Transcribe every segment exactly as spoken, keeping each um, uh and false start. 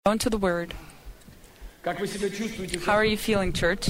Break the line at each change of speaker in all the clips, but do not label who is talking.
Into the Word. How are you feeling, church?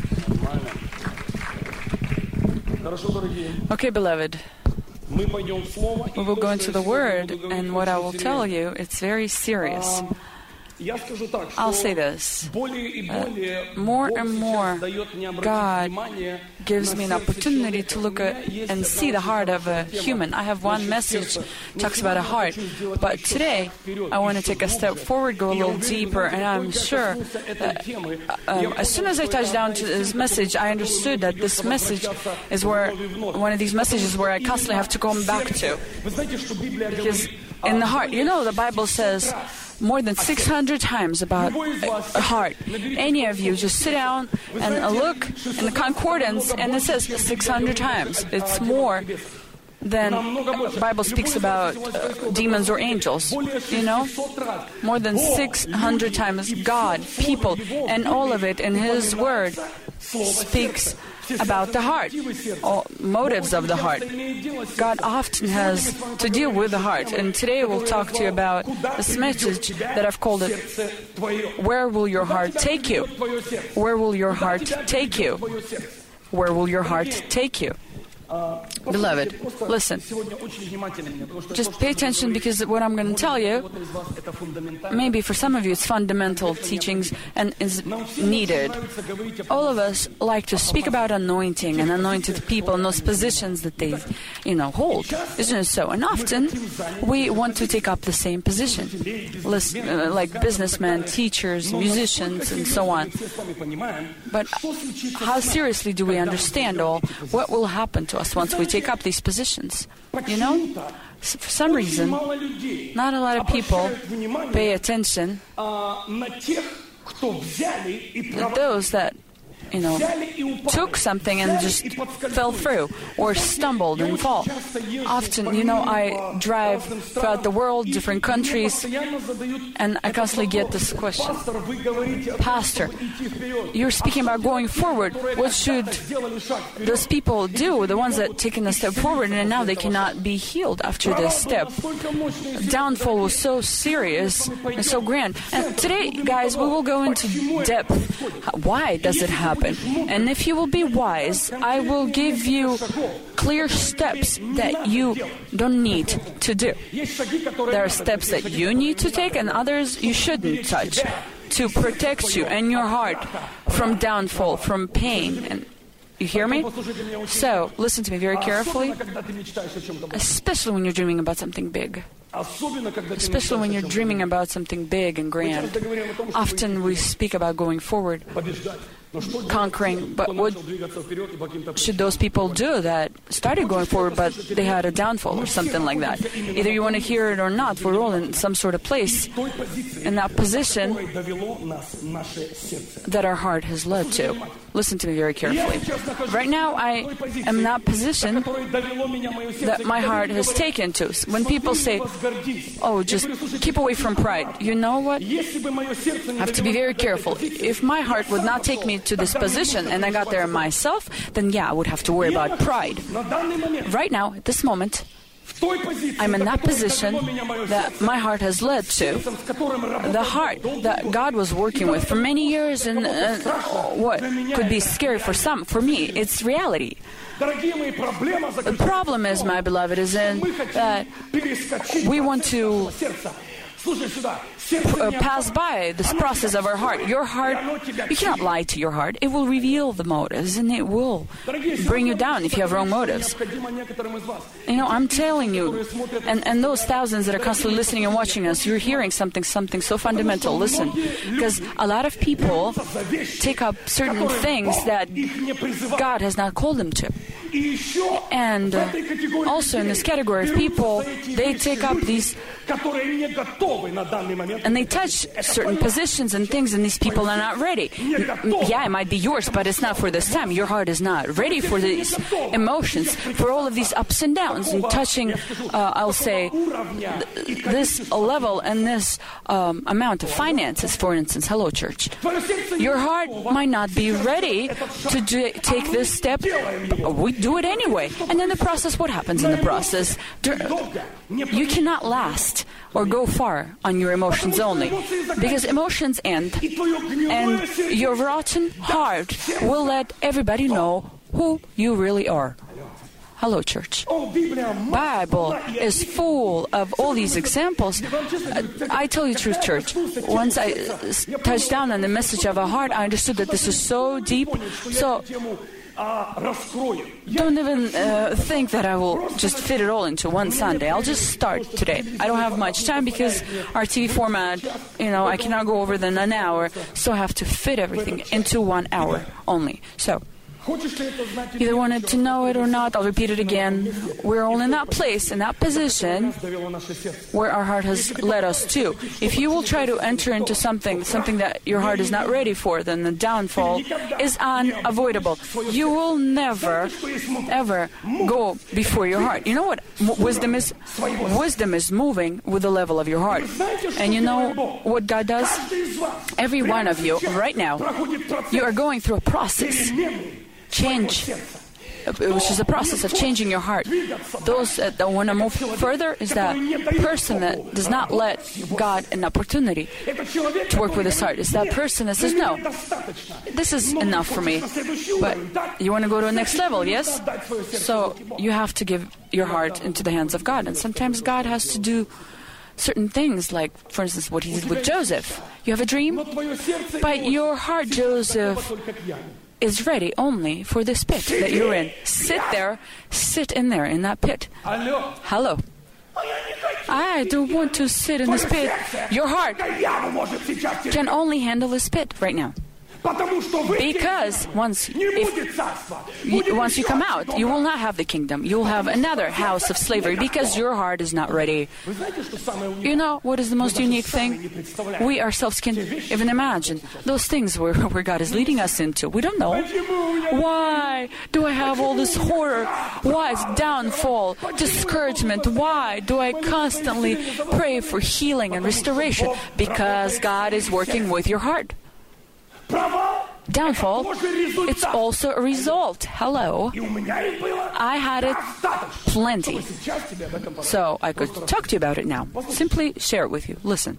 Okay, beloved. We will go into the Word, and what I will tell you, it's very serious. I'll say this. Uh, more and more, God gives me an opportunity to look at and see the heart of a human. I have one message talks about a heart, but today I want to take a step forward, go a little deeper, and I'm sure that um, as soon as I touched down to this message, I understood that this message is where one of these messages where I constantly have to come back to. Because in the heart, you know, the Bible says more than six hundred times about a heart. Any of you just sit down and look in the concordance, and it says six hundred times. It's more than the Bible speaks about uh, demons or angels, you know? More than six hundred times God, people, and all of it in His Word speaks about the heart, or motives of the heart. God often has to deal with the heart. And today we'll talk to you about this message that I've called it, Where Will Your Heart Take You? Where will your heart take you? Where will your heart take you? Beloved, listen. Just pay attention, because what I'm going to tell you, maybe for some of you it's fundamental teachings and is needed. All of us like to speak about anointing and anointed people and those positions that they, you know, hold. Isn't it so? And often we want to take up the same position, Listen, uh, like businessmen, teachers, musicians, and so on. But how seriously do we understand all? What will happen to us once we take up these positions? You know, for some reason, not a lot of people pay attention to those that, you know, took something and just fell through or stumbled and fall. Often, you know, I drive throughout the world, different countries, and I constantly get this question. Pastor, you're speaking about going forward. What should those people do, the ones that taken a step forward and now they cannot be healed after this step? Downfall was so serious and so grand. And today, guys, we will go into depth. Why does it happen? And if you will be wise, I will give you clear steps that you don't need to do. There are steps that you need to take and others you shouldn't touch to protect you and your heart from downfall, from pain. And you hear me? So, listen to me very carefully, especially when you're dreaming about something big. Especially when you're dreaming about something big and grand. Often we speak about going forward, conquering, but what should those people do that started going forward but they had a downfall or something like that? Either you want to hear it or not, we're all in some sort of place in that position that our heart has led to. Listen to me very carefully. Right now I am in that position that my heart has taken to. When people say, oh, just keep away from pride, you know what? I have to be very careful. If my heart would not take me to this position and I got there myself, then yeah, I would have to worry about pride. Right now, at this moment, I'm in that position that my heart has led to. The heart that God was working with for many years, and uh, what could be scary for some, for me, it's reality. The problem is, my beloved, is in that we want to Uh, pass by this process of our heart. Your heart, you cannot lie to your heart. It will reveal the motives and it will bring you down if you have wrong motives. You know, I'm telling you, and, and those thousands that are constantly listening and watching us, you're hearing something, something so fundamental. Listen, because a lot of people take up certain things that God has not called them to. And uh, also in this category of people, they take up these and they touch certain positions and things, and these people are not ready. Yeah, it might be yours, but it's not for this time. Your heart is not ready for these emotions, for all of these ups and downs, and touching, uh, I'll say, th- this level and this um, amount of finances, for instance. Hello, church. Your heart might not be ready to do, take this step. We do it anyway. And in the process, what happens in the process? You cannot last or go far on your emotions only, because emotions end, and your rotten heart will let everybody know who you really are. Hello, church. Bible is full of all these examples. I tell you the truth, church. Once I touched down on the message of a heart, I understood that this is so deep. So don't even uh, think that I will just fit it all into one Sunday. I'll just start today. I don't have much time because our T V format, you know, I cannot go over than an hour, so I have to fit everything into one hour only. So, either wanted to know it or not, I'll repeat it again. We're all in that place, in that position where our heart has led us to. If you will try to enter into something, something that your heart is not ready for, then the downfall is unavoidable. You will never, ever go before your heart. You know what wisdom is? Wisdom is moving with the level of your heart. And you know what God does? Every one of you, right now, you are going through a process. Change, which is a process of changing your heart. Those uh, that want to move further is that person that does not let God an opportunity to work with his heart. It's that person that says, no, this is enough for me. But you want to go to the next level, yes? So you have to give your heart into the hands of God. And sometimes God has to do certain things, like, for instance, what he did with Joseph. You have a dream, but your heart, Joseph, is ready only for this pit that you're in. Sit there, sit in there, in that pit. Hello. I don't want to sit in this pit. Your heart can only handle this pit right now. Because once, if, once you come out, you will not have the kingdom. You will have another house of slavery because your heart is not ready. You know what is the most unique thing? We ourselves can even imagine those things where, where God is leading us into. We don't know. Why do I have all this horror? Why is downfall, discouragement? Why do I constantly pray for healing and restoration? Because God is working with your heart. Downfall, it's also a result. Hello. I had it plenty. So I could talk to you about it now. Simply share it with you. Listen.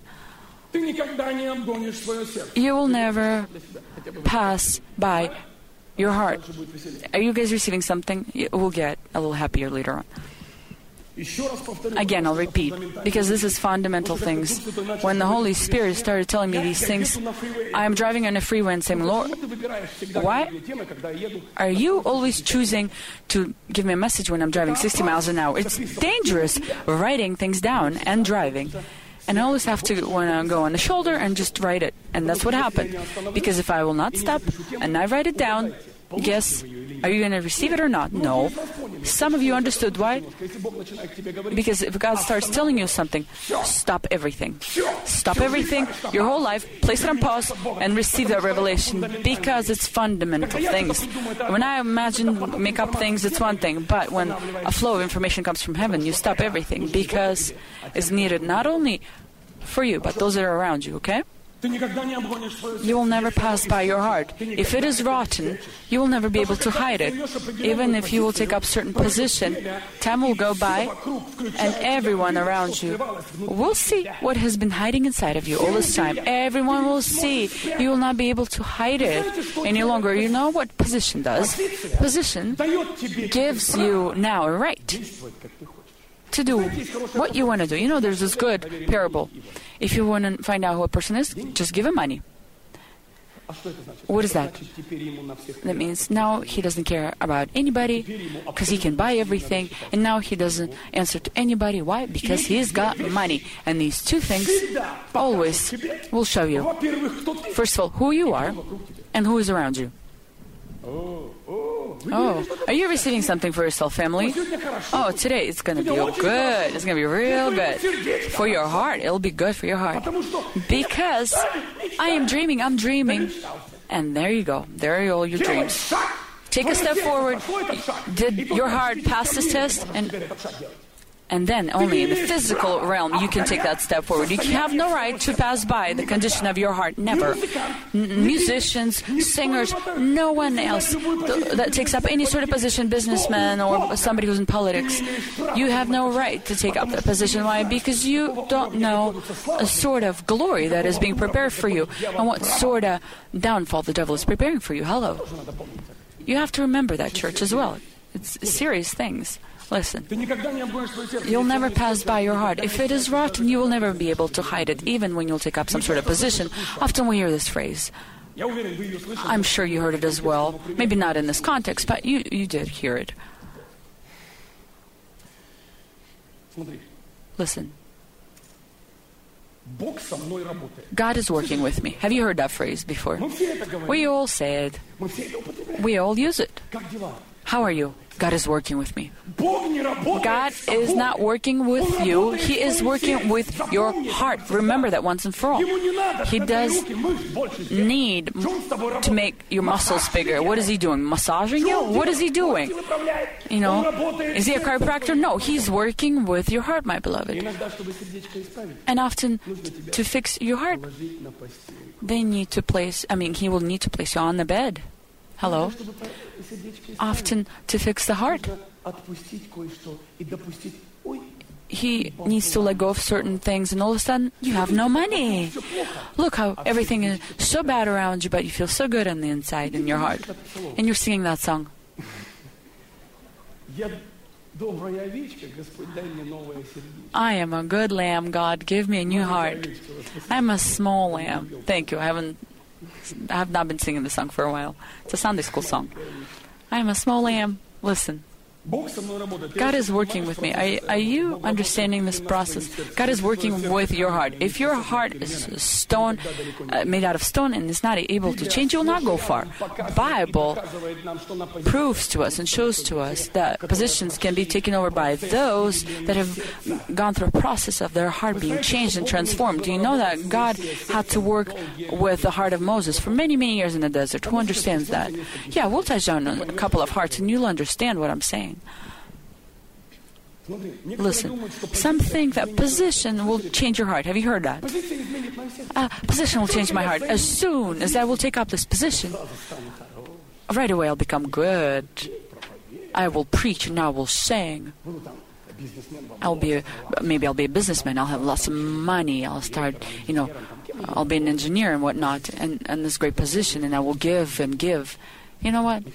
You will never pass by your heart. Are you guys receiving something? We'll get a little happier later on. Again, I'll repeat, because this is fundamental things. When the Holy Spirit started telling me these things, I am driving on a freeway and saying, Lord, why are you always choosing to give me a message when I'm driving sixty miles an hour? It's dangerous writing things down and driving. And I always have to want to go on the shoulder and just write it. And that's what happened. Because if I will not stop and I write it down, guess, are you going to receive it or not? No. Some of you understood why? Because if God starts telling you something, stop everything. Stop everything, your whole life, place it on pause, and receive that revelation, because it's fundamental things. When I imagine, make up things, it's one thing, but when a flow of information comes from heaven, you stop everything, because it's needed not only for you, but those that are around you, okay? You will never pass by your heart. If it is rotten, you will never be able to hide it. Even if you will take up certain position, time will go by, and everyone around you will see what has been hiding inside of you all this time. Everyone will see. You will not be able to hide it any longer. You know what position does? Position gives you now a right to do what you want to do. You know, there's this good parable. If you want to find out who a person is, just give him money. What is that? That means now he doesn't care about anybody because he can buy everything, and now he doesn't answer to anybody. Why? Because he's got money. And these two things always will show you, first of all, who you are and who is around you. Oh, are you receiving something for yourself, family? Oh, today it's going to be good. It's going to be real good. For your heart, it'll be good for your heart. Because I am dreaming, I'm dreaming. And there you go. There are all your dreams. Take a step forward. Did your heart pass this test? And And then only in the physical realm you can take that step forward. You have no right to pass by the condition of your heart. Never. N- musicians, singers, no one else th- that takes up any sort of position, businessman or somebody who's in politics. You have no right to take up that position. Why? Because you don't know a sort of glory that is being prepared for you and what sort of downfall the devil is preparing for you. Hello. You have to remember that, church, as well. It's serious things. Listen, you'll never pass by your heart. If it is rotten, you will never be able to hide it, even when you'll take up some sort of position. Often we hear this phrase. I'm sure you heard it as well. Maybe not in this context, but you, you did hear it. Listen. God is working with me. Have you heard that phrase before? We all say it. We all use it. How are you? God is working with me. God is not working with you. He is working with your heart. Remember that once and for all. He does need to make your muscles bigger. What is He doing? Massaging you? What is He doing? You know, is He a chiropractor? No, He's working with your heart, my beloved. And often, to fix your heart, they need to place, I mean, He will need to place you on the bed. Hello? Often to fix the heart, He needs to let go of certain things, and all of a sudden you have no money. Look how everything is so bad around you, but you feel so good on the inside in your heart. And you're singing that song. I am a good lamb, God, give me a new heart. I'm a small lamb. Thank you. I haven't I have not been singing this song for a while. It's a Sunday school song. I am a small lamb. Listen. God is working with me. Are, are you understanding this process? God is working with your heart. If your heart is stone, uh, made out of stone and is not able to change, you will not go far. The Bible proves to us and shows to us that positions can be taken over by those that have gone through a process of their heart being changed and transformed. Do you know that God had to work with the heart of Moses for many, many years in the desert? Who understands that? Yeah, we'll touch on a couple of hearts and you'll understand what I'm saying. Listen, some think that position will change your heart. Have you heard that? Uh, position will change my heart. As soon as I will take up this position, right away I'll become good. I will preach and I will sing. I'll be a, maybe I'll be a businessman. I'll have lots of money. I'll start, you know, I'll be an engineer and whatnot, and, and this great position, and I will give and give. You know what?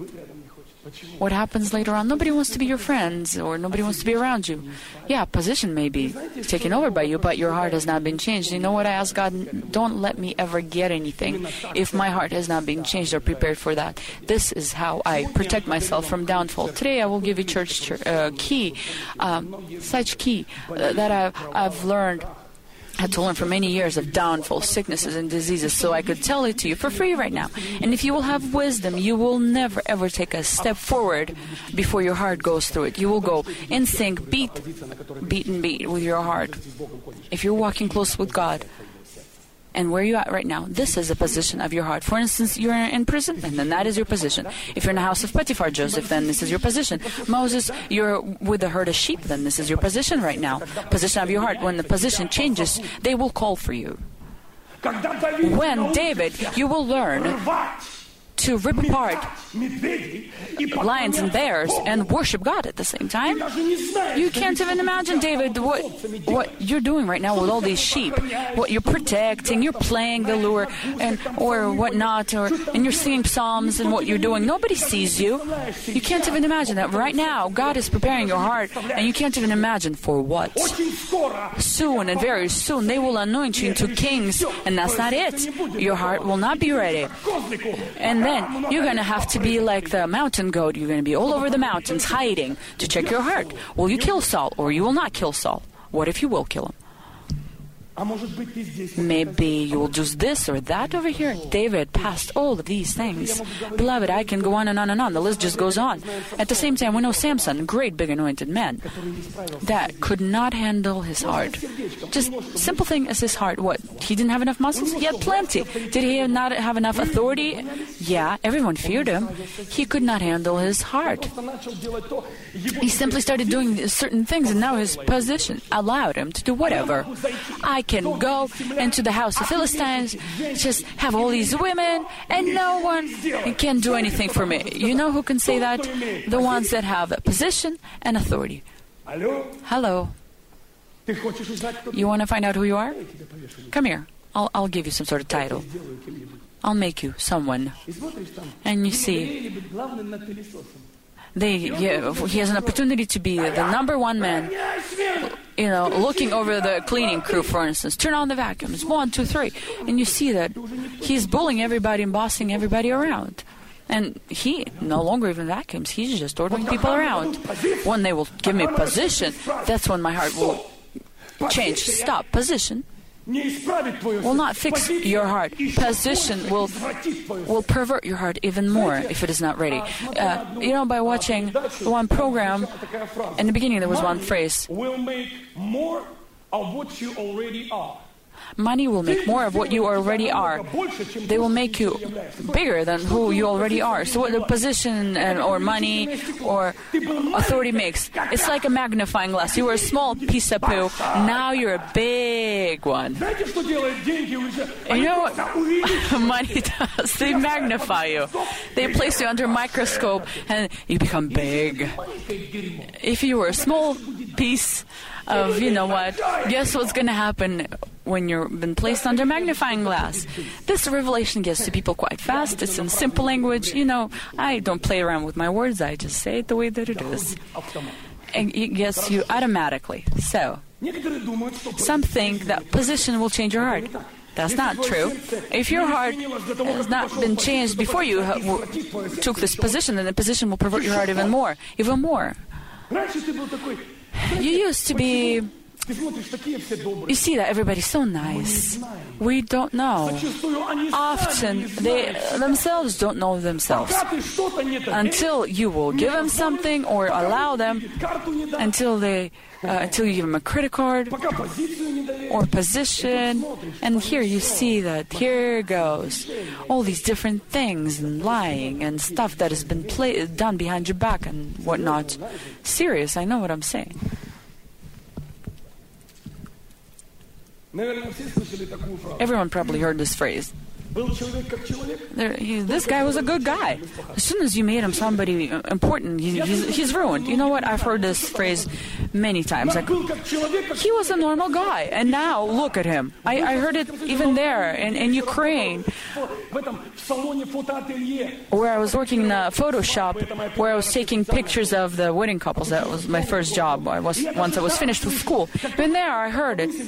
What happens later on? Nobody wants to be your friends, or nobody wants to be around you. Yeah, position may be taken over by you, but your heart has not been changed. You know what I ask God? Don't let me ever get anything if my heart has not been changed or prepared for that. This is how I protect myself from downfall. Today I will give you church uh, key, um, such key uh, that I've, I've learned. I had to learn for many years of downfall, sicknesses, and diseases, so I could tell it to you for free right now. And if you will have wisdom, you will never, ever take a step forward before your heart goes through it. You will go in sync, beat, beat and beat with your heart. If you're walking close with God, and where you're at right now, this is a position of your heart. For instance, you're in prison, and then that is your position. If you're in the house of Potiphar, Joseph, then this is your position. Moses, you're with a herd of sheep, then this is your position right now. Position of your heart. When the position changes, they will call for you. When David, you will learn to rip apart lions and bears and worship God at the same time. You can't even imagine, David, what what you're doing right now with all these sheep. What you're protecting, you're playing the lure, and or whatnot, or and you're singing psalms and what you're doing. Nobody sees you. You can't even imagine that right now. God is preparing your heart, and you can't even imagine for what. Soon and very soon they will anoint you into kings, and that's not it. Your heart will not be ready. And then you're going to have to be like the mountain goat. You're going to be all over the mountains hiding to check your heart. Will you kill Saul or you will not kill Saul? What if you will kill him? Maybe you will do this or that over here. David passed all of these things. Beloved, I can go on and on and on. The list just goes on. At the same time, we know Samson, a great big anointed man, that could not handle his heart. Just simple thing as his heart. What? He didn't have enough muscles? He had plenty. Did he not have enough authority? Yeah, everyone feared him. He could not handle his heart. He simply started doing certain things, and now his position allowed him to do whatever. I can go into the house of Philistines, just have all these women, and no one can do anything for me. You know who can say that? The ones that have a position and authority. Hello. You want to find out who you are? Come here. I'll, I'll give you some sort of title. I'll make you someone. And you see, They, yeah, he has an opportunity to be the number one man, you know, looking over the cleaning crew, for instance. Turn on the vacuums, one, two, three. And you see that he's bullying everybody and bossing everybody around. And he no longer even vacuums. He's just ordering people around. When they will give me position, that's when my heart will change. Stop. Position will not fix your heart. Position will will pervert your heart even more if it is not ready. Uh, you know, by watching one program, in the beginning there was one phrase.
Will make more of what you already are.
Money will make more of what you already are. They will make you bigger than who you already are. So what the position and, or money or authority makes, it's like a magnifying glass. You were a small piece of poo, now you're a big one. And you know what money does? They magnify you. They place you under a microscope and you become big. If you were a small piece of, you know what, guess what's going to happen when you've been placed under magnifying glass? This revelation gets to people quite fast. It's in simple language. You know, I don't play around with my words. I just say it the way that it is. And it gets you automatically. So, some think that position will change your heart. That's not true. If your heart has not been changed before you took this position, then the position will pervert your heart even more. Even more. You used to be... You see that everybody's so nice. We don't know. Often, they themselves don't know themselves. Until you will give them something or allow them, until they, uh, until you give them a credit card or position. And here you see that here goes all these different things and lying and stuff that has been play- done behind your back and whatnot. Serious, I know what I'm saying. Everyone probably heard this phrase. There, he, this guy was a good guy. As soon as you made him somebody important, he, he's, he's ruined. You know what? I've heard this phrase many times. Like, he was a normal guy, and now look at him. I, I heard it even there in, in Ukraine, where I was working in a photo shop, where I was taking pictures of the wedding couples. That was my first job. I was once I was finished with school. Even there, I heard it.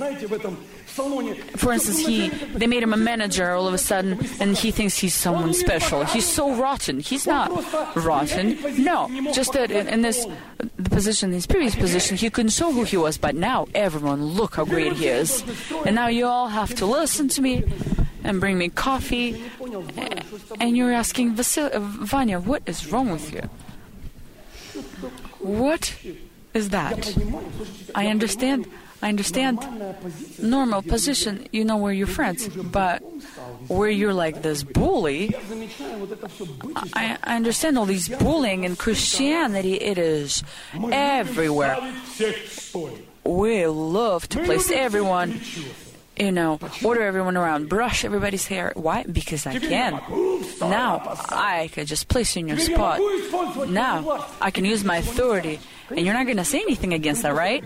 For instance, he they made him a manager all of a sudden, and he thinks he's someone special. He's so rotten. He's not rotten. No, just that in, in this the position, his previous position, he couldn't show who he was. But now, everyone, look how great he is. And now you all have to listen to me and bring me coffee. And you're asking, Vasil- Vanya, what is wrong with you? What is that? I understand. I understand normal position, you know, where you're friends, but where you're like this bully, I, I understand all these bullying in Christianity, it is everywhere. We love to place everyone, you know, order everyone around, brush everybody's hair. Why? Because I can. Now, I can just place you in your spot. Now, I can use my authority, and you're not going to say anything against that, right?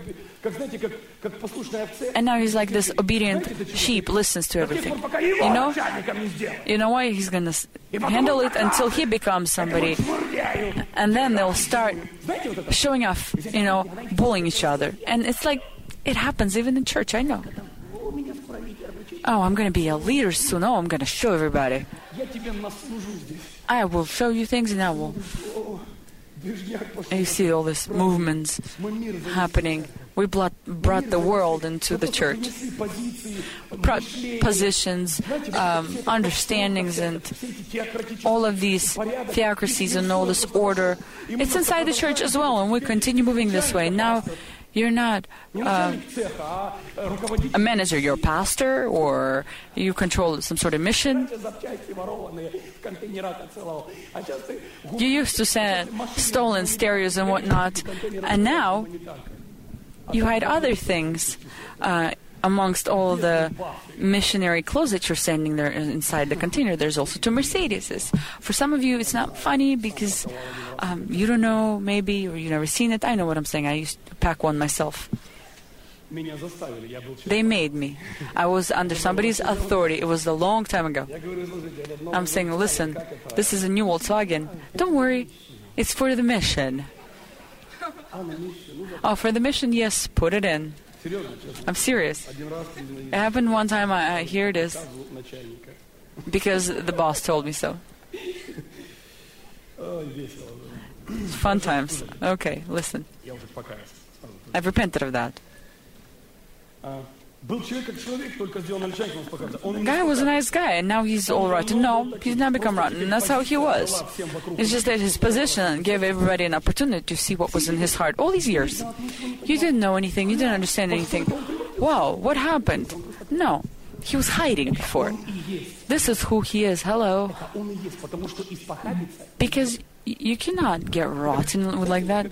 And now he's like this obedient sheep, listens to everything. You know? You know why? He's going to handle it until he becomes somebody. And then they'll start showing off, you know, bullying each other. And it's like, it happens even in church, I know. Oh, I'm going to be a leader soon. Oh, I'm going to show everybody. I will show you things and I will... And you see all these movements happening. We brought, brought the world into the church. Brought positions, um, understandings, and all of these theocracies and all this order. It's inside the church as well, and we continue moving this way. Now, you're not uh, a manager, you're a pastor, or you control some sort of mission. You used to send stolen stereos and whatnot, and now you hide other things uh, amongst all the missionary clothes that you're sending there inside the container. There's also two Mercedeses. For some of you, it's not funny because um, you don't know, maybe, or you've never seen it. I know what I'm saying. I used to pack one myself. They made me. I was under somebody's authority. It was a long time ago. I'm saying, listen, this is a new Volkswagen. Don't worry. It's for the mission. Oh, for the mission, yes, put it in. I'm serious. It happened one time. I, I hear this because the boss told me so. Fun times. Okay, listen. I've repented of that. The guy was a nice guy, and now he's all rotten. No, he's not become rotten, and that's how he was. It's just that his position gave everybody an opportunity to see what was in his heart all these years. You didn't know anything, you didn't understand anything. Wow, what happened? No, he was hiding before. This is who he is. Hello. Because you cannot get rotten like that.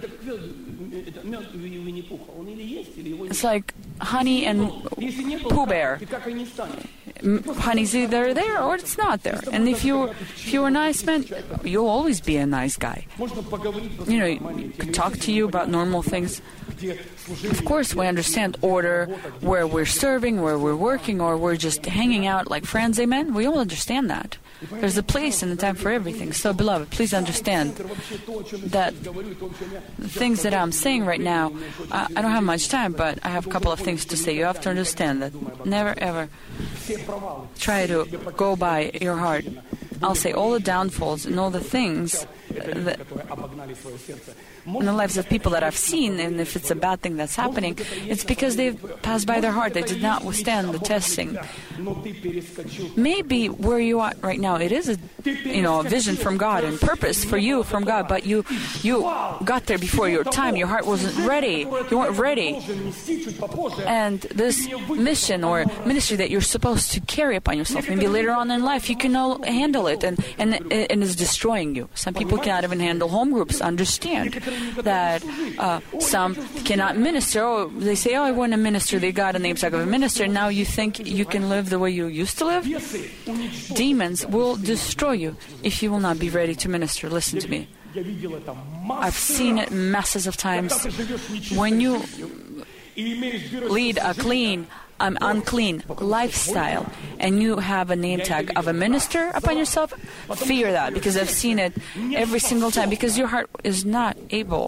It's like honey and Pooh Bear. Honey's either there or it's not there. And if you if you're a nice man, you'll always be a nice guy. You know, you could talk to you about normal things. Of course, we understand order, where we're serving, where we're working, or we're just hanging out like friends, amen? We all understand that. There's a place and a time for everything. So, beloved, please understand that the things that I'm saying right now, uh, I don't have much time, but I have a couple of things to say. You have to understand that. Never, ever try to go by your heart. I'll say all the downfalls and all the things that in the lives of people that I've seen, and if it's a bad thing that's happening, it's because they've passed by their heart. They did not withstand the testing. Maybe where you are right now, it is a, you know, a vision from God and purpose for you from God, but you you got there before your time. Your heart wasn't ready. You weren't ready. And this mission or ministry that you're supposed to carry upon yourself, maybe later on in life, you cannot handle it, and, and, and it's destroying you. Some people cannot even handle home groups. Understand that uh, some cannot minister. Oh, they say, oh, I want to minister. They got a namesake of a minister. Now you think you can live the way you used to live? Demons will destroy you if you will not be ready to minister. Listen to me. I've seen it masses of times. When you lead a clean, um, unclean lifestyle and you have a name tag of a minister upon yourself, fear that, because I've seen it every single time, because your heart is not able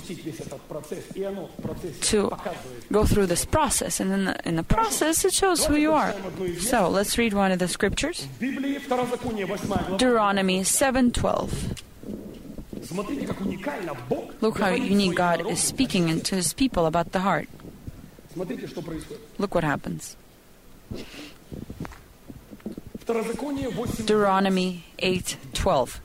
to go through this process, and in the, in the process it shows who you are. So let's read one of the scriptures. Deuteronomy seven twelve. Look how unique God is speaking into His people about the heart. Look what happens. Deuteronomy eight twelve.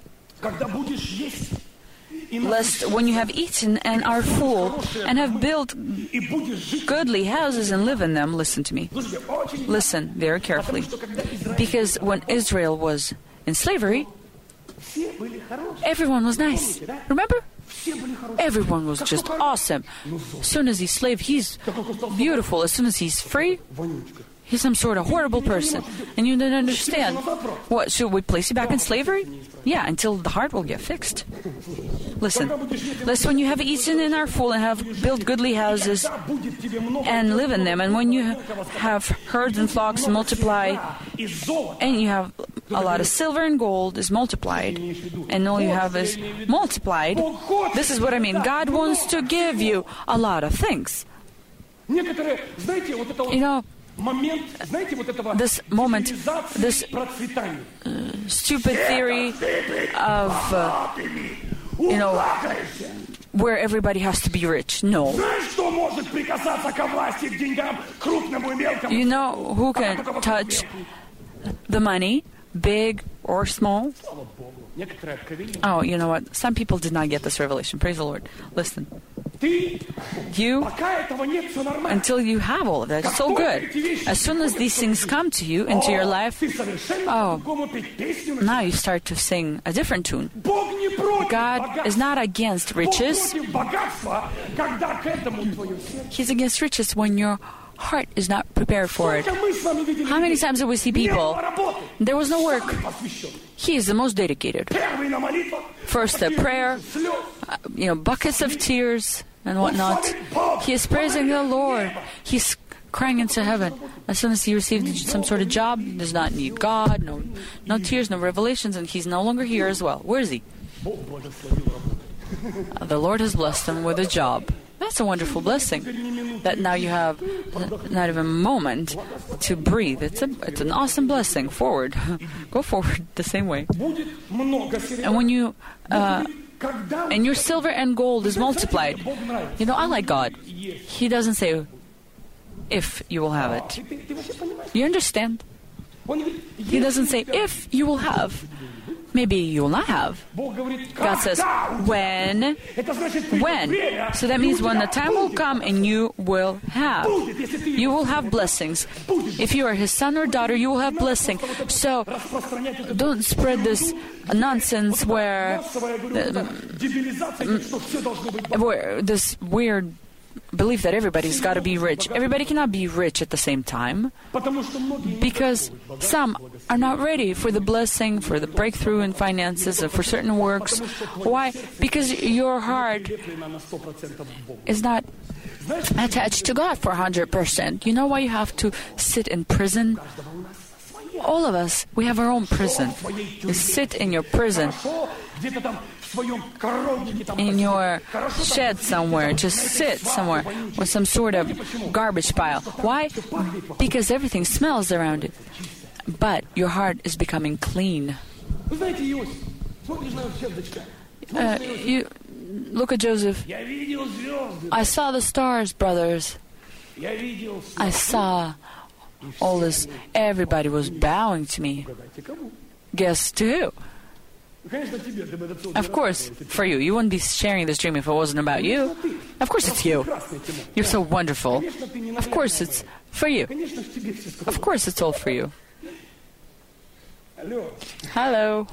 Lest when you have eaten and are full and have built goodly houses and live in them, listen to me. Listen very carefully. Because when Israel was in slavery, everyone was nice. Remember? Everyone was just awesome. As soon as he's slave, he's beautiful. As soon as he's free, he's some sort of horrible person. And you don't understand. What, should we place you back in slavery? Yeah, until the heart will get fixed. Listen, lest when you have eaten and are full and have built goodly houses and live in them, and when you have herds and flocks multiply, and you have a lot of silver and gold is multiplied, and all you have is multiplied, this is what I mean. God wants to give you a lot of things. You know, this moment, this uh, stupid theory of uh, you know, where everybody has to be rich. No. You know who can touch the money, big or small? Oh, you know what? Some people did not get this revelation. Praise the Lord. Listen. You, until you have all of that, it's so good. As soon as these things come to you, into your life, oh, now you start to sing a different tune. God is not against riches. He's against riches when your heart is not prepared for it. How many times do we see people, there was no work. He is the most dedicated. First a prayer, uh, you know, buckets of tears and whatnot. He is praising the Lord. He's crying into heaven. As soon as he received some sort of job, he does not need God, no, no tears, no revelations, and he's no longer here as well. Where is he? Uh, the Lord has blessed him with a job. That's a wonderful blessing. That now you have not even a moment to breathe. It's a it's an awesome blessing. Forward, go forward the same way. And when you uh, and your silver and gold is multiplied. You know, I like God. He doesn't say if you will have it. You understand? He doesn't say if you will have. Maybe you will not have. God says, when, when. So that means when the time will come and you will have. You will have blessings. If you are his son or daughter, you will have blessing. So don't spread this nonsense where, uh, where this weird belief that everybody's got to be rich. Everybody cannot be rich at the same time, because some are not ready for the blessing, for the breakthrough in finances, or for certain works. Why? Because your heart is not attached to God for one hundred percent. You know why you have to sit in prison? All of us, we have our own prison. You sit in your prison, in your shed somewhere, just sit somewhere with some sort of garbage pile. Why? Because everything smells around it. But your heart is becoming clean. Uh, you look at Joseph. I saw the stars, brothers. I saw all this. Everybody was bowing to me. Guess to who? Of course, for you. You wouldn't be sharing this dream if it wasn't about you. Of course it's you. You're so wonderful. Of course it's for you. Of course it's all for you. Hello.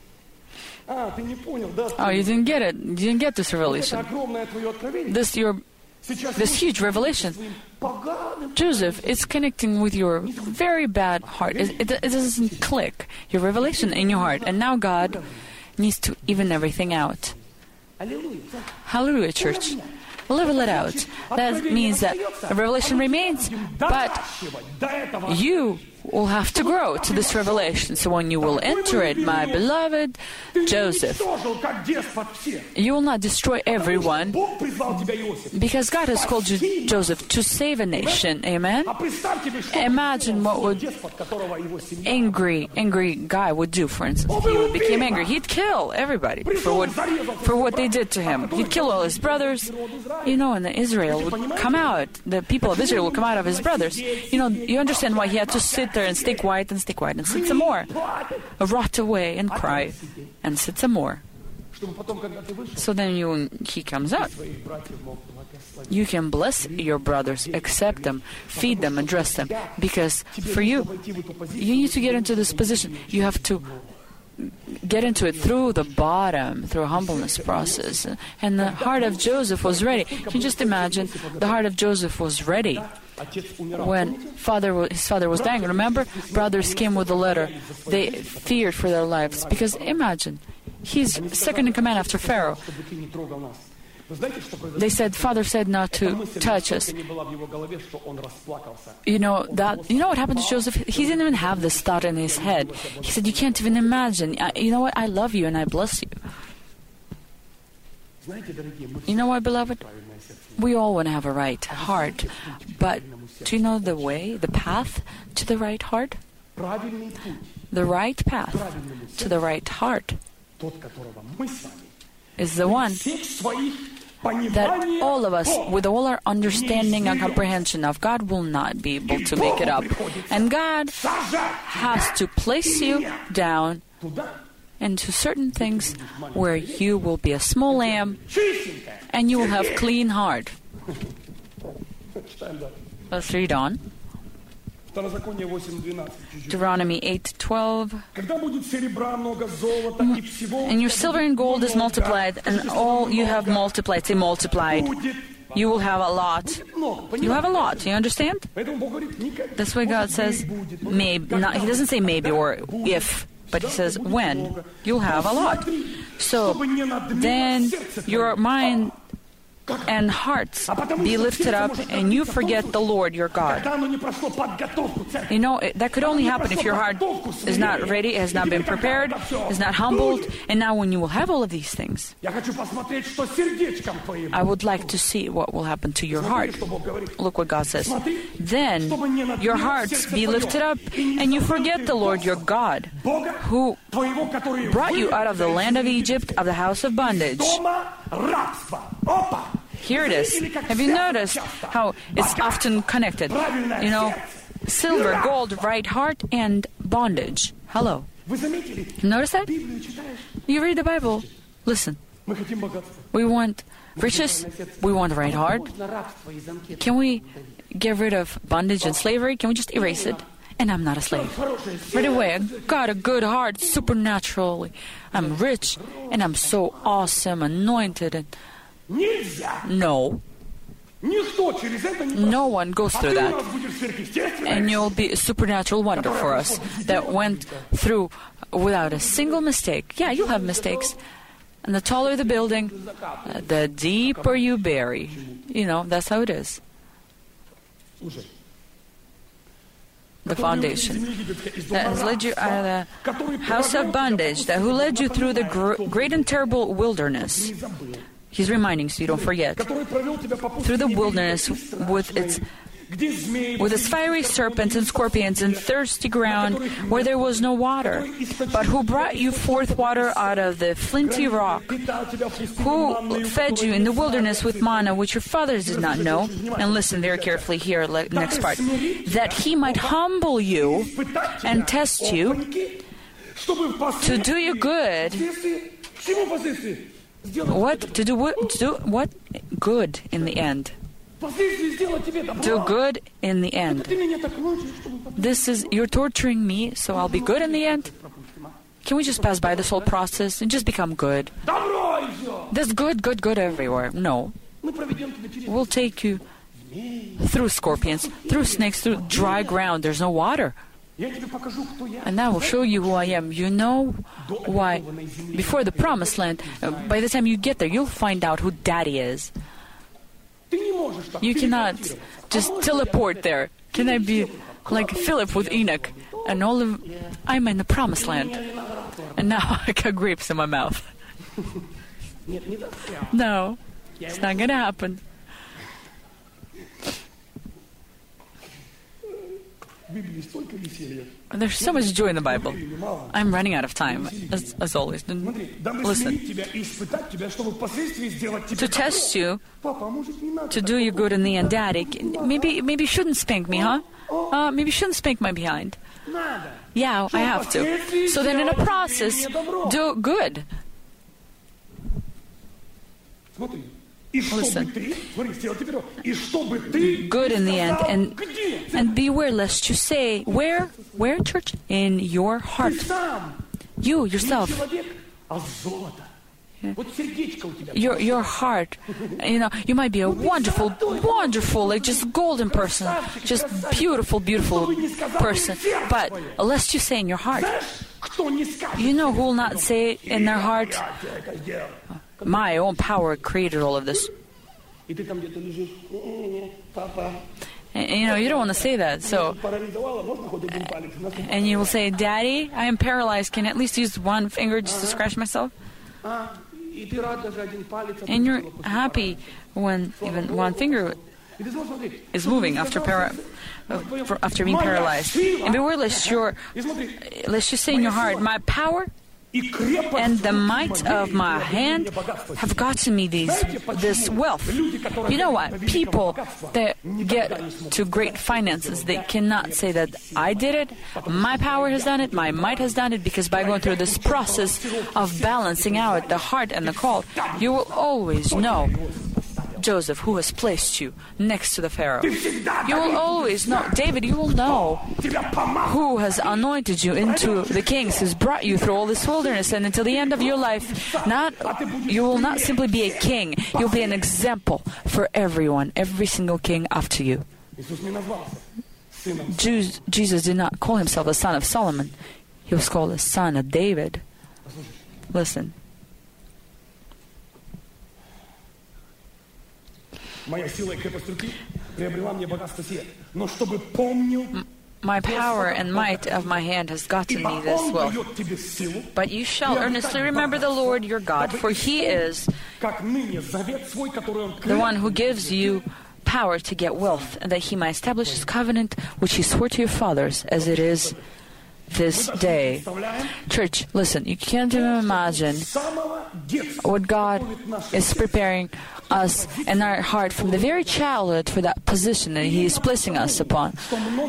Oh, you didn't get it. You didn't get this revelation. This your this huge revelation. Joseph, it's connecting with your very bad heart. It, it, it doesn't click. Your revelation in your heart. And now God needs to even everything out. Hallelujah, church. Level it out. That means that a revelation remains, but you will have to grow to this revelation. So when you will enter it, my beloved Joseph, you will not destroy everyone, because God has called you, Joseph, to save a nation. Amen? Imagine what would angry, angry guy would do, for instance. If he became angry, he'd kill everybody for what, for what they did to him. He'd kill all his brothers. You know, and Israel would come out, the people of Israel would come out of his brothers. You know, you understand why he had to sit there and stay quiet and stay quiet and sit some more. Rot away and cry and sit some more. So then you, he comes out. You can bless your brothers, accept them, feed them, address them. Because for you, you need to get into this position. You have to get into it through the bottom, through a humbleness process. And the heart of Joseph was ready. Can you just imagine? The heart of Joseph was ready when father, his father was dying. Remember? Brothers came with a letter. They feared for their lives. Because imagine, he's second in command after Pharaoh. They said, Father said not to touch us. You know that. You know what happened to Joseph? He didn't even have this thought in his head. He said, you can't even imagine. You know what? I love you and I bless you. You know what, beloved? We all want to have a right heart. But do you know the way, the path to the right heart? The right path to the right heart is the one that all of us, with all our understanding and comprehension of God, will not be able to make it up. And God has to place you down into certain things where you will be a small lamb and you will have clean heart. Let's read on. Deuteronomy eight twelve. And your silver and gold is multiplied, and all you have multiplied, say multiplied. You will have a lot. You have a lot, you understand? That's why God says, maybe. Not, he doesn't say maybe or if, but he says when. You'll have a lot. So then your mind and hearts be lifted up, and you forget the Lord your God. You know, it, that could only happen if your heart is not ready, has not been prepared, is not humbled. And now when you will have all of these things, I would like to see what will happen to your heart. Look what God says. Then your hearts be lifted up, and you forget the Lord your God, who brought you out of the land of Egypt, of the house of bondage. Here it is. Have you noticed how it's often connected? You know, silver, gold, right heart, and bondage. Hello. You notice that? You read the Bible. Listen. We want riches. We want the right heart. Can we get rid of bondage and slavery? Can we just erase it? And I'm not a slave. Right away, I got a good heart supernaturally. I'm rich, and I'm so awesome, anointed, and no. No one goes through that. And you'll be a supernatural wonder for us that went through without a single mistake. Yeah, you'll have mistakes. And the taller the building, the deeper you bury. You know, that's how it is. The foundation that has led you out of the house of bondage, that who led you through the gr- great and terrible wilderness. He's reminding so you don't forget. Through the wilderness with its with its fiery serpents and scorpions and thirsty ground where there was no water, but who brought you forth water out of the flinty rock, who fed you in the wilderness with manna which your fathers did not know. And listen very carefully here, next part. That he might humble you and test you to do you good. What? To do what? To do what? Good in the end. Do good in the end. This is, you're torturing me, so I'll be good in the end? Can we just pass by this whole process and just become good? There's good, good, good everywhere. No. We'll take you through scorpions, through snakes, through dry ground. There's no water. And I will show you who I am. You know why? Before the promised land, uh, by the time you get there, you'll find out who Daddy is. You cannot just teleport there. Can I be like Philip with Enoch? And all of, I'm in the promised land. And now I got grapes in my mouth. No, it's not going to happen. There's so much joy in the Bible. I'm running out of time, as, as always. Listen. To test you, to do you good in the end, Daddy, maybe maybe you shouldn't spank me, huh? Uh, maybe you shouldn't spank my behind. Yeah, I have to. So then in a process, do good. Listen. Good in the end. And and beware lest you say, where? Where, church? In your heart. You, yourself. Your your heart. You know, you might be a wonderful, wonderful, like just golden person. Just beautiful, beautiful person. But lest you say in your heart. You know who will not say in their heart, my own power created all of this. And, you know, you don't want to say that, so... And you will say, Daddy, I am paralyzed. Can I at least use one finger just to scratch myself? And you're happy when even one finger is moving after para- after being paralyzed. And beware lest, you're, lest you say in your heart, my power and the might of my hand have gotten me these, this wealth. You know what? People that get to great finances, they cannot say that I did it, my power has done it, my might has done it, because by going through this process of balancing out the heart and the call, you will always know, Joseph, who has placed you next to the Pharaoh. You will always know, David, you will know who has anointed you into the kings, who's brought you through all this wilderness, and until the end of your life, not you will not simply be a king, you'll be an example for everyone, every single king after you. Jews, Jesus did not call himself a son of Solomon. He was called a son of David. Listen. My power and might of my hand has gotten me this wealth. But you shall earnestly remember the Lord your God, for He is the one who gives you power to get wealth, and that He might establish His covenant, which He swore to your fathers, as it is this day. Church, listen, you can't even imagine what God is preparing us and our heart from the very childhood for that position that He is placing us upon.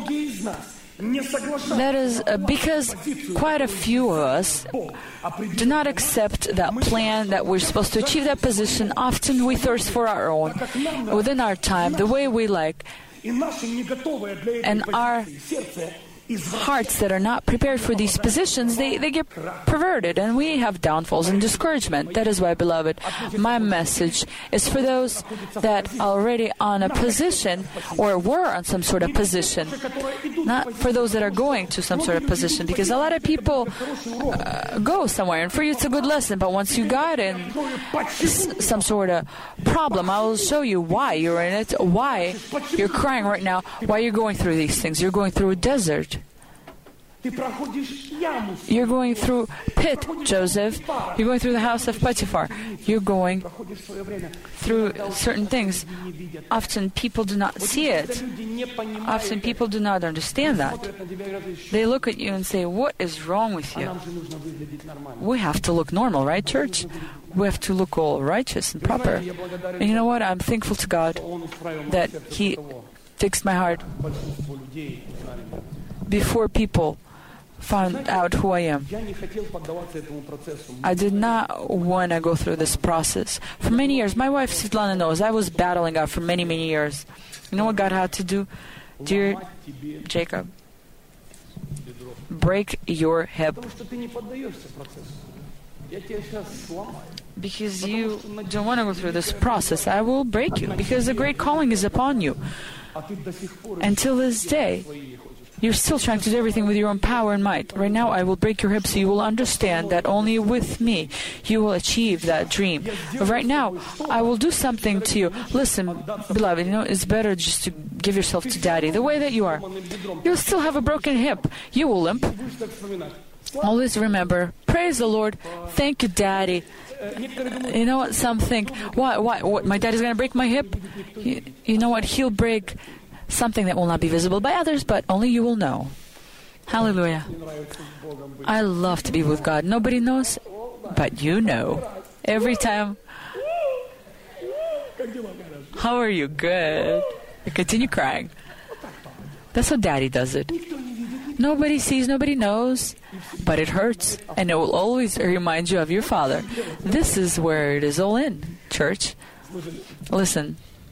That is uh, because quite a few of us do not accept that plan that we're supposed to achieve that position. Often we thirst for our own, within our time, the way we like, and our hearts that are not prepared for these positions, they, they get perverted, and we have downfalls and discouragement. That is why, beloved, my message is for those that are already on a position or were on some sort of position, not for those that are going to some sort of position, because a lot of people uh, go somewhere, and for you it's a good lesson, but once you got in s- some sort of problem, I will show you why you're in it, why you're crying right now, why you're going through these things. You're going through a desert. You're going through pit, Joseph. You're going through the house of Potiphar. You're going through certain things. Often people do not see it. Often people do not understand that. They look at you and say, what is wrong with you? We have to look normal, right, church? We have to look all righteous and proper. And you know what? I'm thankful to God that He fixed my heart before people found out who I am. I did not want to go through this process. For many years, my wife Svetlana knows, I was battling God for many, many years. You know what God had to do? Dear Jacob, break your hip. Because you don't want to go through this process, I will break you, because a great calling is upon you. Until this day, you're still trying to do everything with your own power and might. Right now, I will break your hips so you will understand that only with me you will achieve that dream. But right now, I will do something to you. Listen, beloved, you know, it's better just to give yourself to Daddy the way that you are. You'll still have a broken hip. You will limp. Always remember, praise the Lord. Thank you, Daddy. You know what? Some think, why, why, what, my daddy's going to break my hip? You, you know what? He'll break something that will not be visible by others, but only you will know. Hallelujah. I love to be with God. Nobody knows, but you know. Every time. How are you? Good. I continue crying. That's how Daddy does it. Nobody sees, nobody knows, but it hurts, and it will always remind you of your Father. This is where it is all in, church. Listen.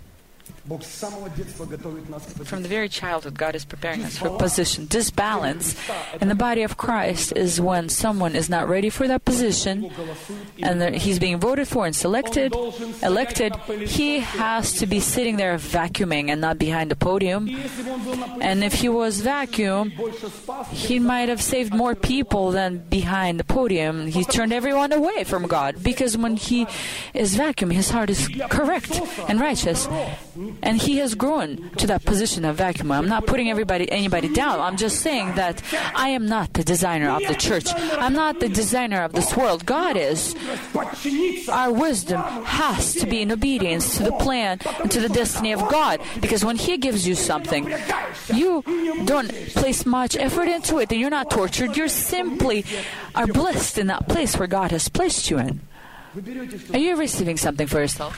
From the very childhood, God is preparing us for position. Disbalance in the body of Christ is when someone is not ready for that position, and he's being voted for and selected, elected. He has to be sitting there vacuuming and not behind the podium. And if he was vacuum, he might have saved more people than behind the podium. He turned everyone away from God, because when he is vacuum, his heart is correct and righteous. And he has grown to that position of vacuum. I'm not putting everybody, anybody down. I'm just saying that I am not the designer of the church. I'm not the designer of this world. God is. Our wisdom has to be in obedience to the plan and to the destiny of God. Because when He gives you something, you don't place much effort into it, and you're not tortured. You simply are blessed in that place where God has placed you in. Are you receiving something for yourself?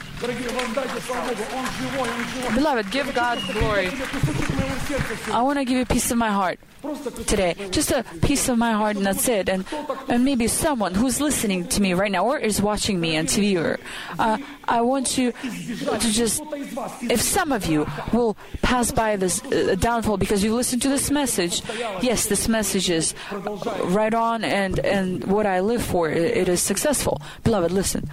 Beloved, give God glory. I want to give you peace of my heart today. Just a piece of my heart, and that's it. And and maybe someone who's listening to me right now or is watching me on T V. Or, uh, I want you to just, if some of you will pass by this uh, downfall because you listen to this message, yes, this message is right on, and, and what I live for, it, it is successful. Beloved, listen.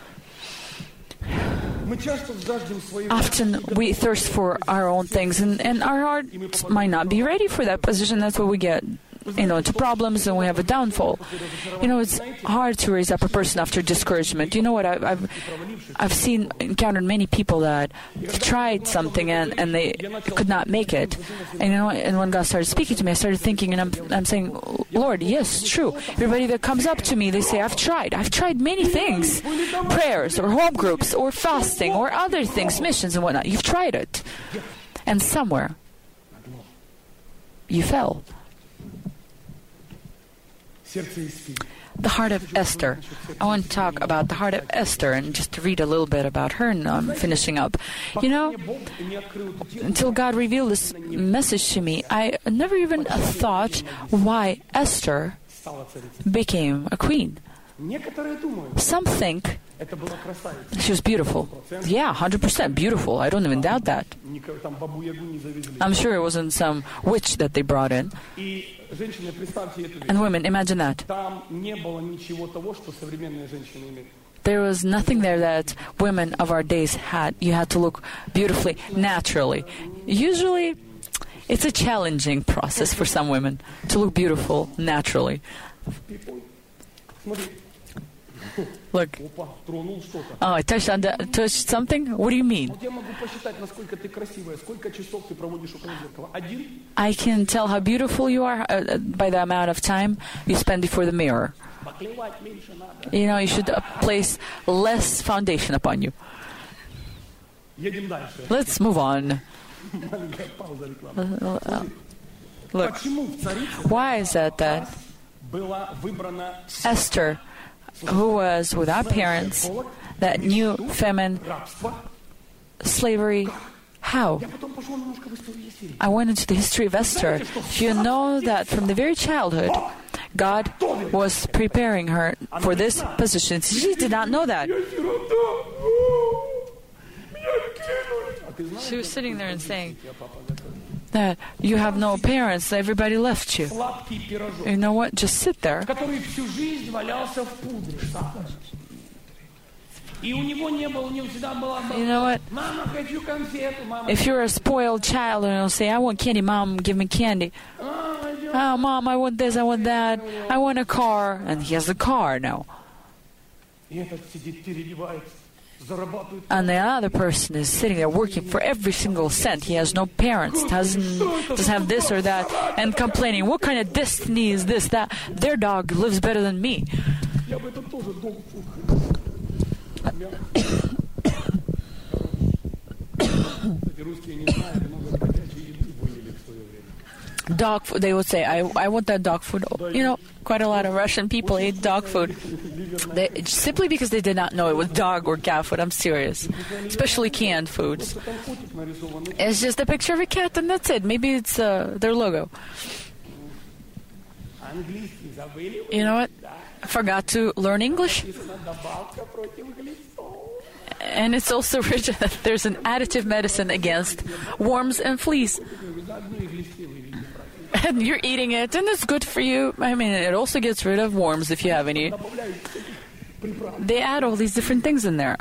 Often we thirst for our own things, and, and our heart might not be ready for that position. That's what we get, you know, into problems, and we have a downfall. You know, it's hard to raise up a person after discouragement. You know what? I've I've, I've seen, encountered many people that tried something and, and they could not make it. And you know, and when God started speaking to me, I started thinking, and I'm I'm saying, Lord, yes, true. Everybody that comes up to me, they say, I've tried. I've tried many things, prayers or home groups or fasting or other things, missions and whatnot. You've tried it, and somewhere you fell. The heart of Esther. I want to talk about the heart of Esther and just to read a little bit about her, and I'm finishing up. You know, until God revealed this message to me, I never even thought why Esther became a queen. Some think she was beautiful. Yeah, one hundred percent beautiful. I don't even doubt that. I'm sure it wasn't some witch that they brought in. And women, imagine that. There was nothing there that women of our days had. You had to look beautifully, naturally. Usually, it's a challenging process for some women to look beautiful naturally. Look. Oh, I touched, on the, touched something? What do you mean? I can tell how beautiful you are uh, by the amount of time you spend before the mirror. You know, you should uh, place less foundation upon you. Let's move on. Uh, uh, look, why is that that Esther, who was without parents, that knew famine, slavery, how? I went into the history of Esther. You know that from the very childhood, God was preparing her for this position. She did not know that. She was sitting there and saying that you have no parents, everybody left you. You know what? Just sit there. You know what? If you're a spoiled child and you'll say, I want candy, Mom, give me candy. Oh, Mom, I want this, I want that. I want a car. And he has a car now. And the other person is sitting there working for every single cent. He has no parents, doesn't, doesn't have this or that, and complaining, what kind of destiny is this, that? Their dog lives better than me. Dog food, they would say, I, I want that dog food. You know, quite a lot of Russian people ate dog food. They, simply because they did not know it was dog or cat food. I'm serious. Especially canned foods. It's just a picture of a cat and that's it. Maybe it's uh, their logo. You know what? I forgot to learn English. And it's also written that there's an additive medicine against worms and fleas. And you're eating it, and it's good for you. I mean, it also gets rid of worms if you have any. They add all these different things in there.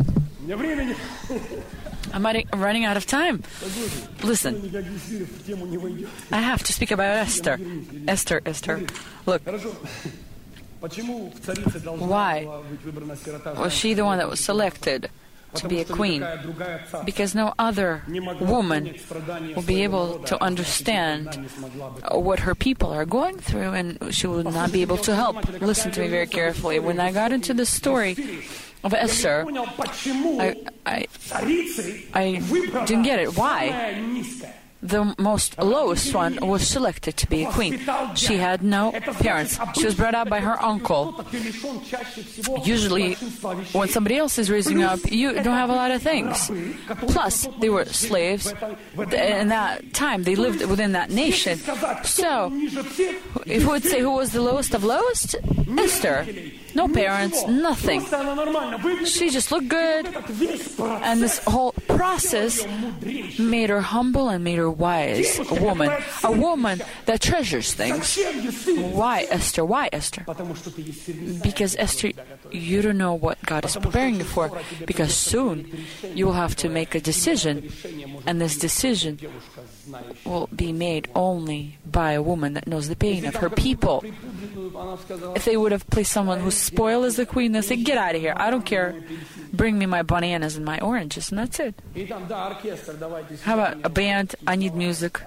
I'm running out of time. Listen, I have to speak about Esther. Esther, Esther. Look. Why was she the one that was selected to be a queen, because no other woman will be able to understand what her people are going through, and she will not be able to help. Listen to me very carefully. When I got into the story of Esther, I, I, I didn't get it. Why? The most lowest one was selected to be a queen. She had no parents. She was brought up by her uncle. Usually, when somebody else is raising up, you don't have a lot of things. Plus, they were slaves. In that time, they lived within that nation. So, if we would say who was the lowest of lowest? Esther. No parents, nothing. She just looked good, and this whole process made her humble and made her wise. A woman, a woman that treasures things. Why, Esther? Why, Esther? Because, Esther, you don't know what God is preparing you for, because soon you will have to make a decision, and this decision will be made only by a woman that knows the pain of her people. If they would have placed someone who's spoiled as the queen, they say, get out of here, I don't care, bring me my bananas and my oranges, and that's it. How about a band? I need music.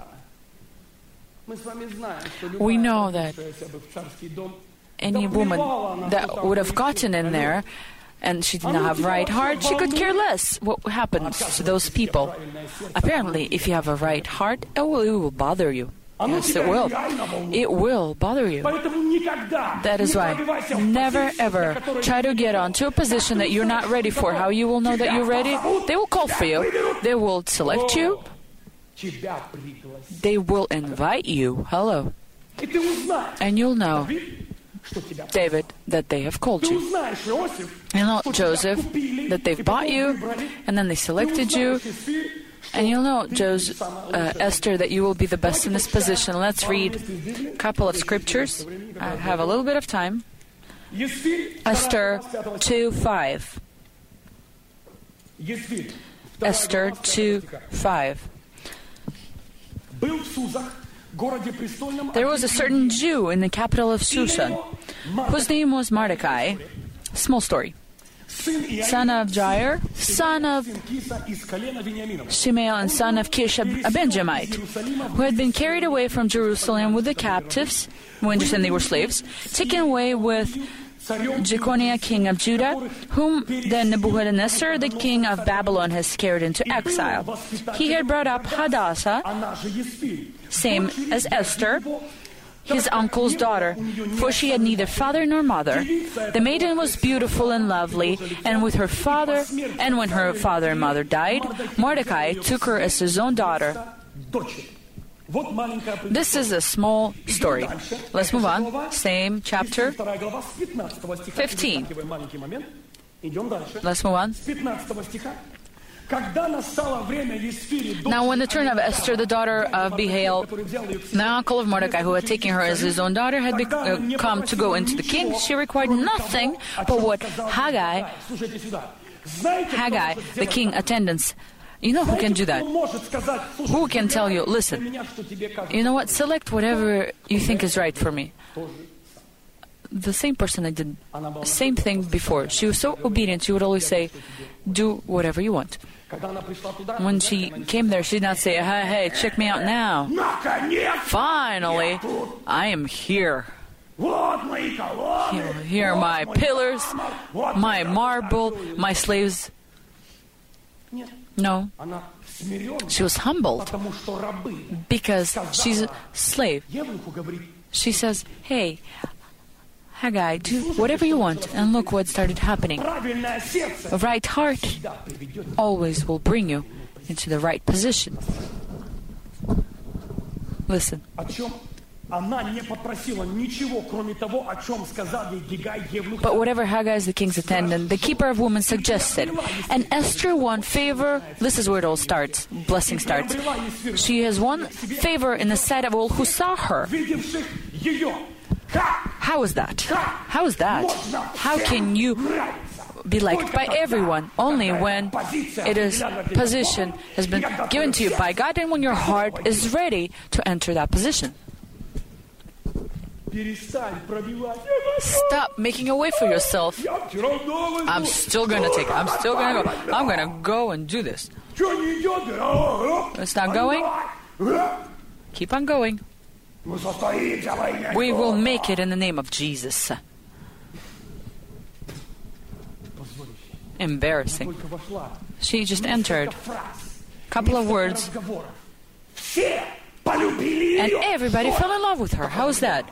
We know that any woman that would have gotten in there and she did not have right heart, she could care less what happens to those people. Apparently, if you have a right heart, it will, it will bother you. Yes, it will. It will bother you. That is why never ever try to get onto a position that you're not ready for. How you will know that you're ready? They will call for you. They will select you. They will invite you. Hello. And you'll know, David, that they have called you. You know, Joseph, that they've bought you, and then they selected you. And you'll know, Joseph, uh, Esther, that you will be the best in this position. Let's read a couple of scriptures. I have a little bit of time. Esther two five. Esther two five. There was a certain Jew in the capital of Susa, whose name was Mordecai. Small story. Son of Jair, son of Shimei, and son of Kish, a Benjamite, who had been carried away from Jerusalem with the captives, we understand they were slaves, taken away with Jeconiah, king of Judah, whom then Nebuchadnezzar, the king of Babylon, has carried into exile. He had brought up Hadassah, same as Esther, his uncle's daughter, for she had neither father nor mother. The maiden was beautiful and lovely, and with her father, and when her father and mother died, Mordecai took her as his own daughter. This is a small story. Let's move on. Same chapter. fifteen. Let's move on. Now when the turn of Esther, the daughter of Behail, the uncle of Mordecai, who had taken her as his own daughter, had be- uh, come to go into the king, she required nothing but what Haggai, Haggai, the king attendants, you know who can do that? Who can tell you, listen, you know what, select whatever you think is right for me. The same person that did the same thing before. She was so obedient, she would always say, do whatever you want. When she came there, she did not say, hey, hey, check me out now. Finally, I am here. Here, here are my pillars, my marble, my slaves. No. She was humbled because she's a slave. She says, hey, Haggai, do whatever you want, and look what started happening. A right heart always will bring you into the right position. Listen. But whatever Haggai, the king's attendant, the keeper of women, suggested, and Esther won favor. This is where it all starts. Blessing starts. She has won favor in the sight of all who saw her. How is that? How is that? How can you be liked by everyone? Only when it is position has been given to you by God, and when your heart is ready to enter that position. Stop making a way for yourself. I'm still going to take it. I'm still going to go. I'm going to go and do this. It's not going. Keep on going. We will make it in the name of Jesus. Embarrassing. She just entered. Couple of words. And everybody fell in love with her. How is that?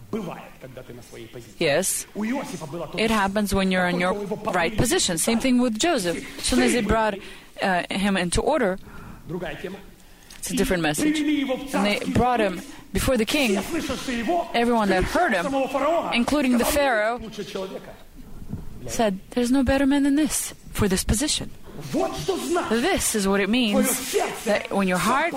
Yes. It happens when you're in your right position. Same thing with Joseph. As soon as they brought uh, him into order, it's a different message. And they brought him before the king. Everyone that heard him, including the Pharaoh, said, there's no better man than this for this position. This is what it means, that when your heart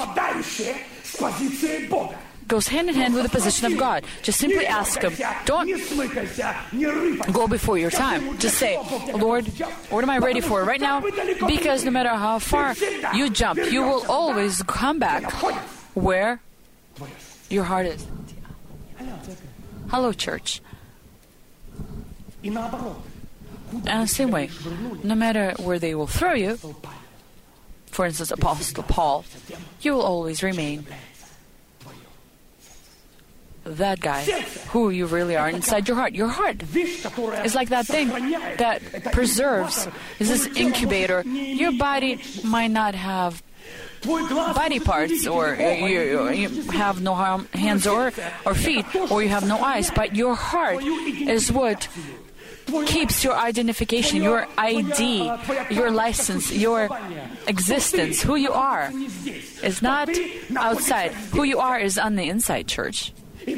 goes hand in hand with the position of God, just simply ask Him. Don't go before your time. Just say, Lord, what am I ready for right now? Because no matter how far you jump, you will always come back where your heart is. Hello, church. And the same way, no matter where they will throw you, for instance, Apostle Paul, you will always remain that guy who you really are inside your heart. Your heart is like that thing that preserves, is this incubator. Your body might not have body parts, or you, you have no hands or, or feet, or you have no eyes, but your heart is what keeps your identification, your I D, your license, your existence, who you are is not outside. Who you are is on the inside, church.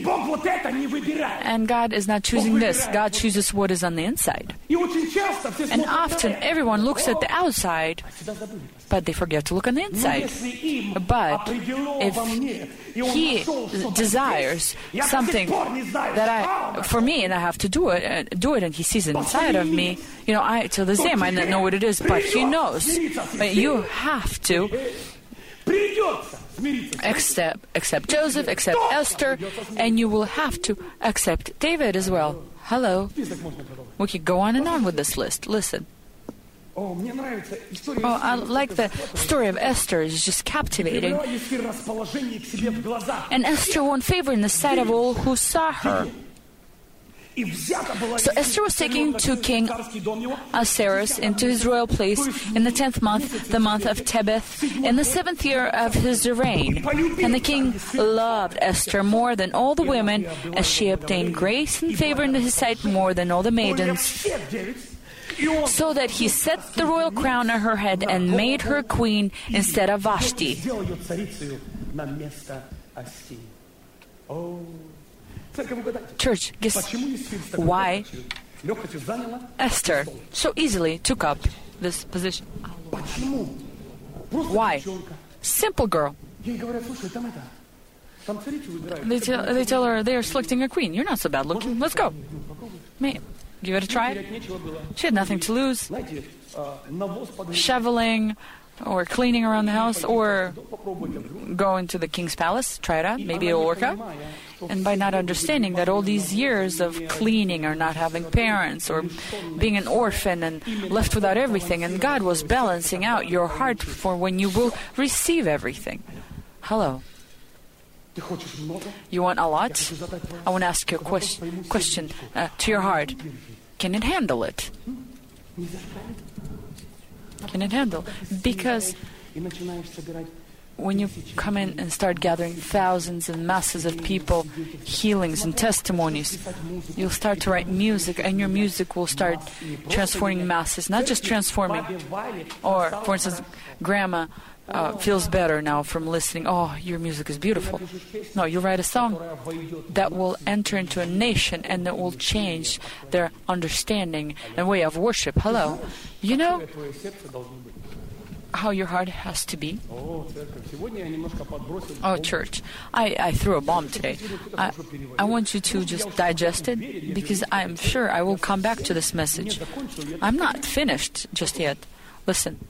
And God is not choosing this. God chooses what is on the inside. And often everyone looks at the outside, but they forget to look on the inside. But if He desires something that I, for me, and I have to do it, uh, do it, and He sees it inside of me, you know, I till this day I might not know what it is, but He knows. But you have to accept, accept Joseph, accept Esther, and you will have to accept David as well. Hello. We could go on and on with this list. Listen. Oh, I like the story of Esther. It's just captivating. And Esther won favor in the sight of all who saw her. So Esther was taken to King Ahasuerus into his royal place in the tenth month, the month of Tebeth, in the seventh year of his reign. And the king loved Esther more than all the women, as she obtained grace and favor in his sight more than all the maidens. So that he set the royal crown on her head and made her queen instead of Vashti. Church, guess why Esther so easily took up this position? Why? Simple girl. They tell, they tell her they are selecting a queen. You're not so bad looking. Let's go. May, give it a try. She had nothing to lose. Shoveling or cleaning around the house or going to the king's palace. Try it out. Maybe it'll work out. And by not understanding that all these years of cleaning or not having parents or being an orphan and left without everything, and God was balancing out your heart for when you will receive everything. Hello. You want a lot? I want to ask you a question, question uh, to your heart. Can it handle it? Can it handle? Because when you come in and start gathering thousands and masses of people, healings and testimonies, you'll start to write music, and your music will start transforming masses, not just transforming. Or, for instance, Grandma uh, feels better now from listening. Oh, your music is beautiful. No, you write a song that will enter into a nation and that will change their understanding and way of worship. Hello. You know how your heart has to be? Oh, church, I, I threw a bomb today. I, I want you to just digest it, because I'm sure I will come back to this message. I'm not finished just yet. Listen.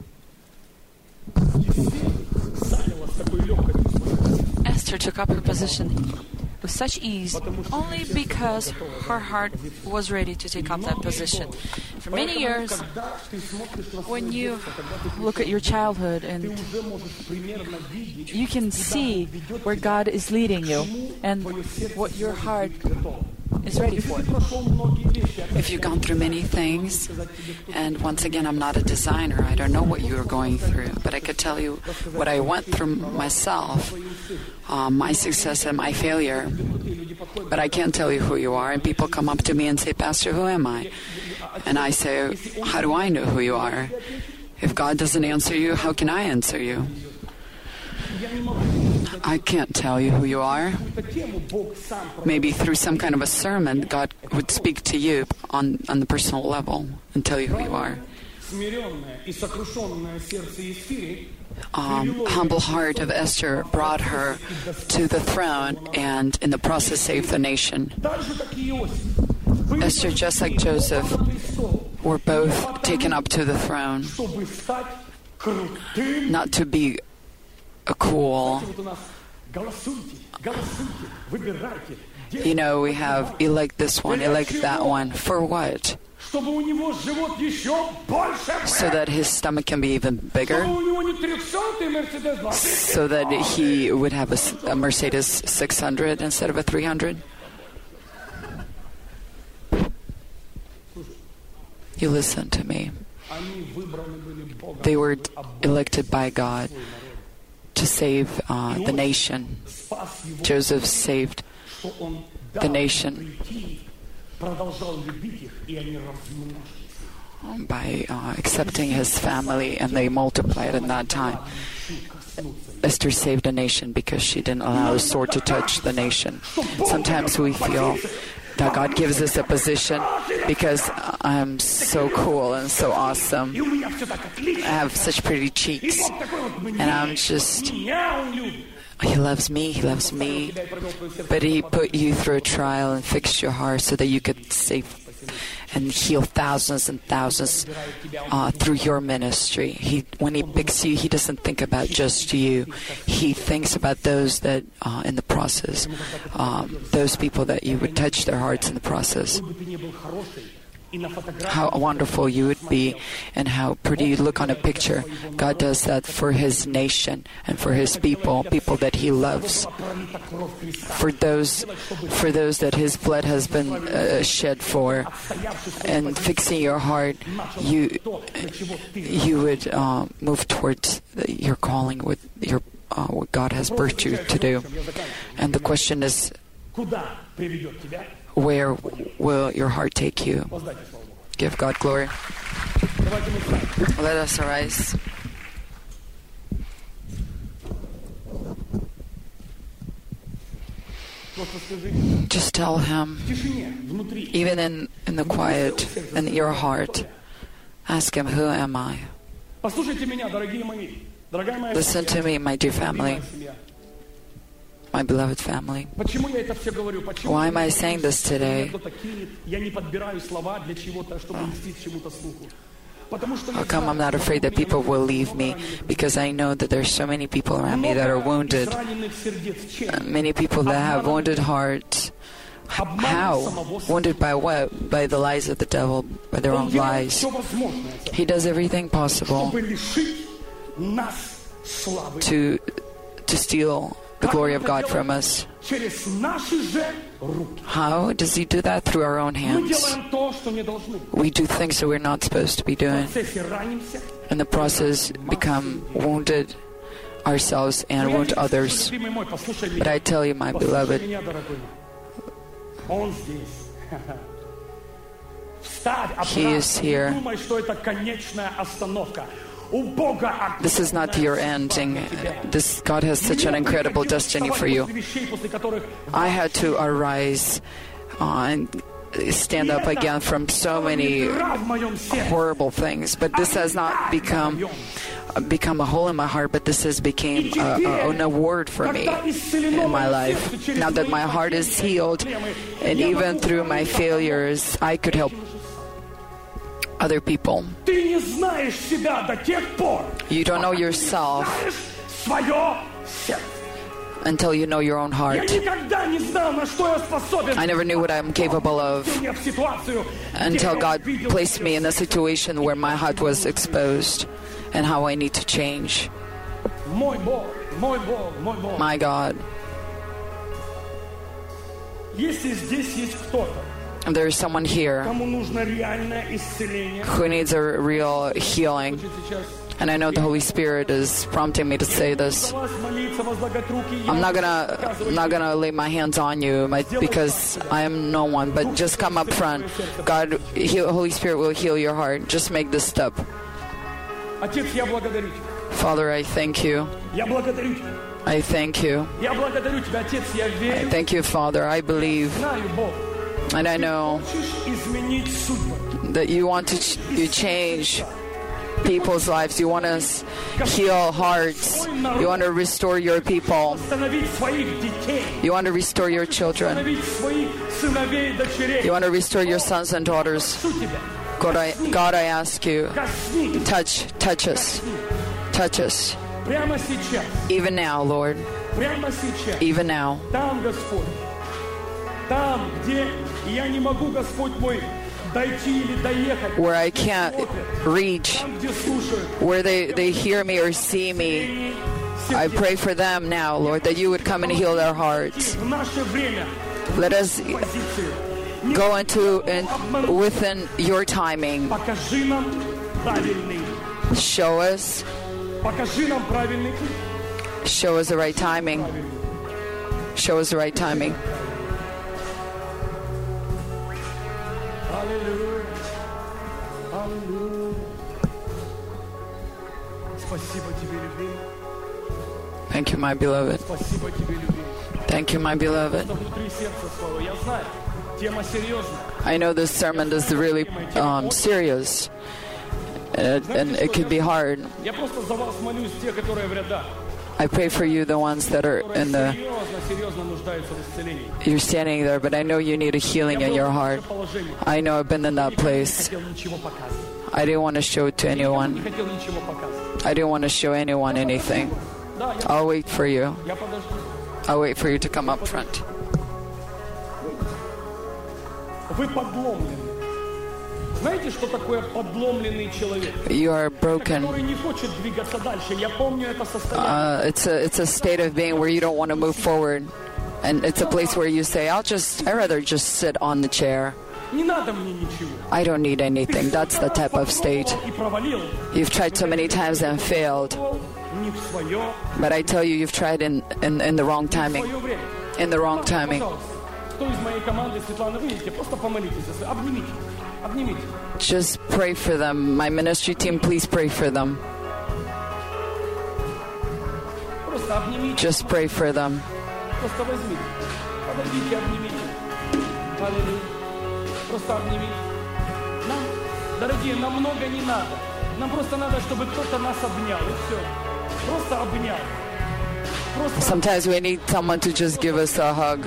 Esther took up her position with such ease only because her heart was ready to take up that position. For many years, when you look at your childhood and you can see where God is leading you and what your heart is ready for.
If you've gone through many things, and once again, I'm not a designer, I don't know what you are going through, but I could tell you what I went through myself, uh, my success and my failure, but I can't tell you who you are. And people come up to me and say, Pastor, who am I? And I say, how do I know who you are? If God doesn't answer you, how can I answer you? I can't tell you who you are. Maybe through some kind of a sermon, God would speak to you on, on the personal level and tell you who you are. Um, humble heart of Esther brought her to the throne and in the process saved the nation. Esther, just like Joseph, were both taken up to the throne, not to be a cool. You know, we have elect this one, elect that one. For what? So that his stomach can be even bigger? So that he would have a, a Mercedes six hundred instead of a three hundred? You listen to me. They were elected by God to save uh, the nation. Joseph saved the nation by uh, accepting his family, and they multiplied in that time. Esther saved a nation because she didn't allow the sword to touch the nation. Sometimes we feel that God gives us a position because I'm so cool and so awesome. I have such pretty cheeks. And I'm just, He loves me, He loves me. But He put you through a trial and fixed your heart so that you could save and heal thousands and thousands uh, through your ministry. He, when He picks you, He doesn't think about just you. He thinks about those that, uh, in the process, uh, those people that you would touch their hearts in the process. How wonderful you would be and how pretty you look on a picture. God does that for His nation and for His people, people that He loves. For those for those that His blood has been uh, shed for. And fixing your heart, you you would uh, move towards your calling with your uh, what God has birthed you to do. And the question is, where will your heart take you? Give God glory. Let us arise. Just tell Him, even in, in the quiet, in your heart, ask Him, who am I? Listen to me, my dear family. My beloved family. Why am I saying this today? How come I'm not afraid that people will leave me? Because I know that there's so many people around me that are wounded. Uh, many people that have wounded hearts. How? Wounded by what? By the lies of the devil, by their own lies. He does everything possible to to steal the glory of God from us. How does He do that? Through our own hands. We do things that we're not supposed to be doing. In the process, become wounded ourselves and wound others. But I tell you, my beloved, He is here. This is not your ending. This God has such an incredible destiny for you. I had to arise uh, and stand up again from so many horrible things, but this has not become become a hole in my heart, but this has become a, a, an award for me in my life. Now that my heart is healed, and even through my failures, I could help other people. You don't know yourself until you know your own heart. I never knew what I'm capable of until God placed me in a situation where my heart was exposed and how I need to change. My God. And there is someone here who needs a real healing. And I know the Holy Spirit is prompting me to say this. I'm not gonna, not gonna lay my hands on you because I am no one. But just come up front. God, heal, Holy Spirit will heal your heart. Just make this step. Father, I thank you. I thank you. I thank you, Father. I believe, and I know that you want to ch- you change people's lives. You want to heal hearts. You want to restore your people. You want to restore your children. You want to restore your sons and daughters. God, I, God, I ask you, touch, touch us, touch us. Even now, Lord. Even now. Where I can't reach, where they, they hear me or see me, I pray for them now, Lord, that you would come and heal their hearts. Let us go into in, within your timing. Show us. Show us the right timing. Show us the right timing.
Hallelujah. Hallelujah.
Thank you, my beloved. Thank you, my beloved. I know this sermon is really um, serious, uh, and it could be hard. I pray for you, the ones that are in the... You're standing there, but I know you need a healing in your heart. I know I've been in that place. I didn't want to show it to anyone. I didn't want to show anyone anything. I'll wait for you. I'll wait for you to come up front. You are broken. Uh, it's a it's a state of being where you don't want to move forward, and it's a place where you say, "I'll just I rather just sit on the chair. I don't need anything." That's the type of state. You've tried so many times and failed, but I tell you, you've tried in in, in the wrong timing. In the wrong timing. Just pray for them. My ministry team, please pray for them. Just pray for them. Sometimes we need someone to just give us a hug.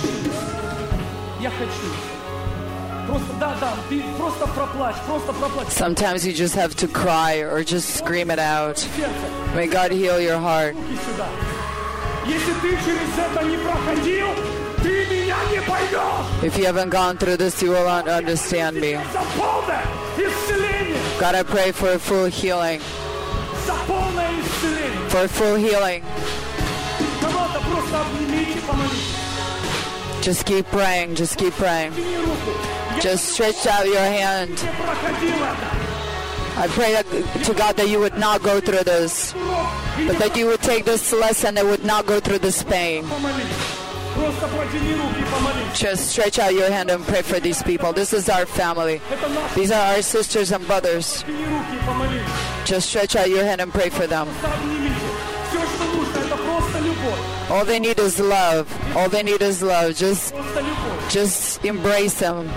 Sometimes you just have to cry or just scream it out. May God heal your heart. If you haven't gone through this, you will not understand me. God, I pray for a full healing. For a full healing. Just keep praying. Just keep praying. Just stretch out your hand. I pray that, to God, that you would not go through this, but that you would take this lesson and would not go through this pain. Just stretch out your hand and pray for these people. This is our family. These are our sisters and brothers. Just stretch out your hand and pray for them. All they need is love. All they need is love. Just, just embrace them.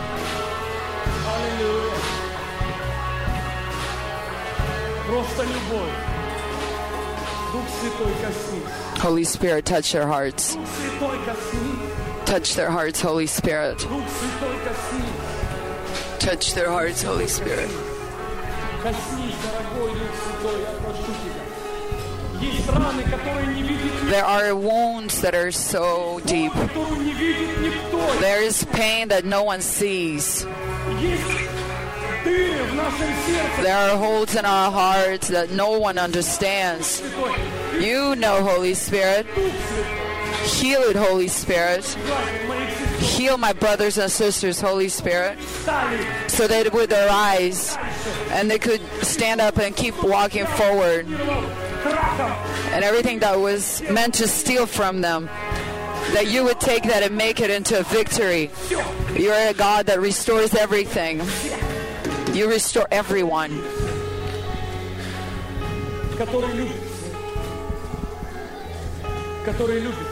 Holy Spirit, touch their hearts. Touch their hearts, Holy Spirit. Touch their hearts, Holy Spirit.
Есть раны, которые не видит никто.
There are wounds that are so deep.
Которую не видит никто.
There is pain that no one sees.
Есть дыры в нашем сердце.
There are holes in our hearts that no one understands. You know, Holy Spirit. Heal it, Holy Spirit. Heal my brothers and sisters, Holy Spirit, so that with their eyes and they could stand up and keep walking forward. And everything that was meant to steal from them, that you would take that and make it into a victory. You're a God that restores everything. You restore everyone.
Который любит. Который любит.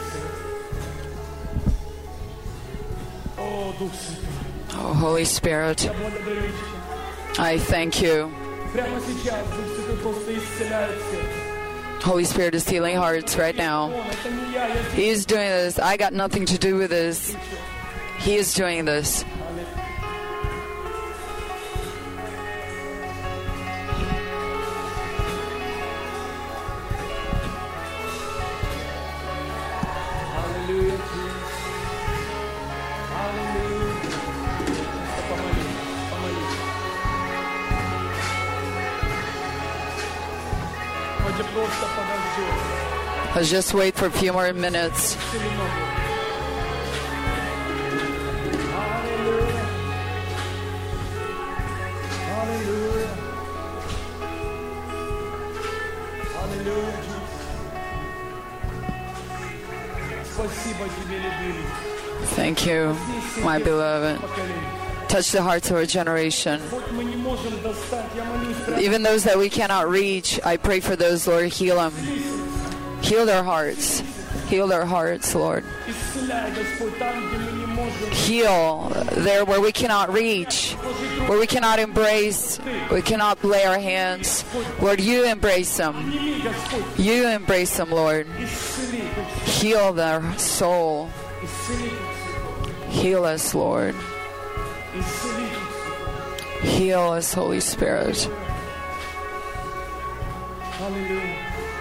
О, Дух Святой.
Oh, Holy Spirit,
Я благодарю Тебя.
I thank you.
Прямо сейчас Дух Святой просто исцеляет сердце.
Holy Spirit is healing hearts right now.
Он, это не я, я
He is doing this. I got nothing to do with this. He is doing this.
Аллилуйя. Аллилуйя. Помолись, помолись. Давайте просто подождем.
Let's just wait for a few more minutes.
Аллилуйя. Аллилуйя. Аллилуйя. Спасибо Тебе, любимый.
Thank you, my beloved. Touch the hearts of our generation.
Хоть мы не можем достать, я молюсь прямо.
Even those that we cannot reach, I pray for those, Lord, heal them. Heal their hearts. Heal their hearts, Lord.
Исцеляй, Господь, там, где мы не можем.
Heal there where we cannot reach, where we cannot embrace, we cannot lay our hands. Lord, you embrace them.
Прими, Господь,
You embrace them, Lord.
исцели, Дух
Heal their soul.
Святой. Исцели, Дух Святой.
Heal us, Lord.
Исцели, Дух Святой.
Heal us, Holy Spirit.
Аллилуйя.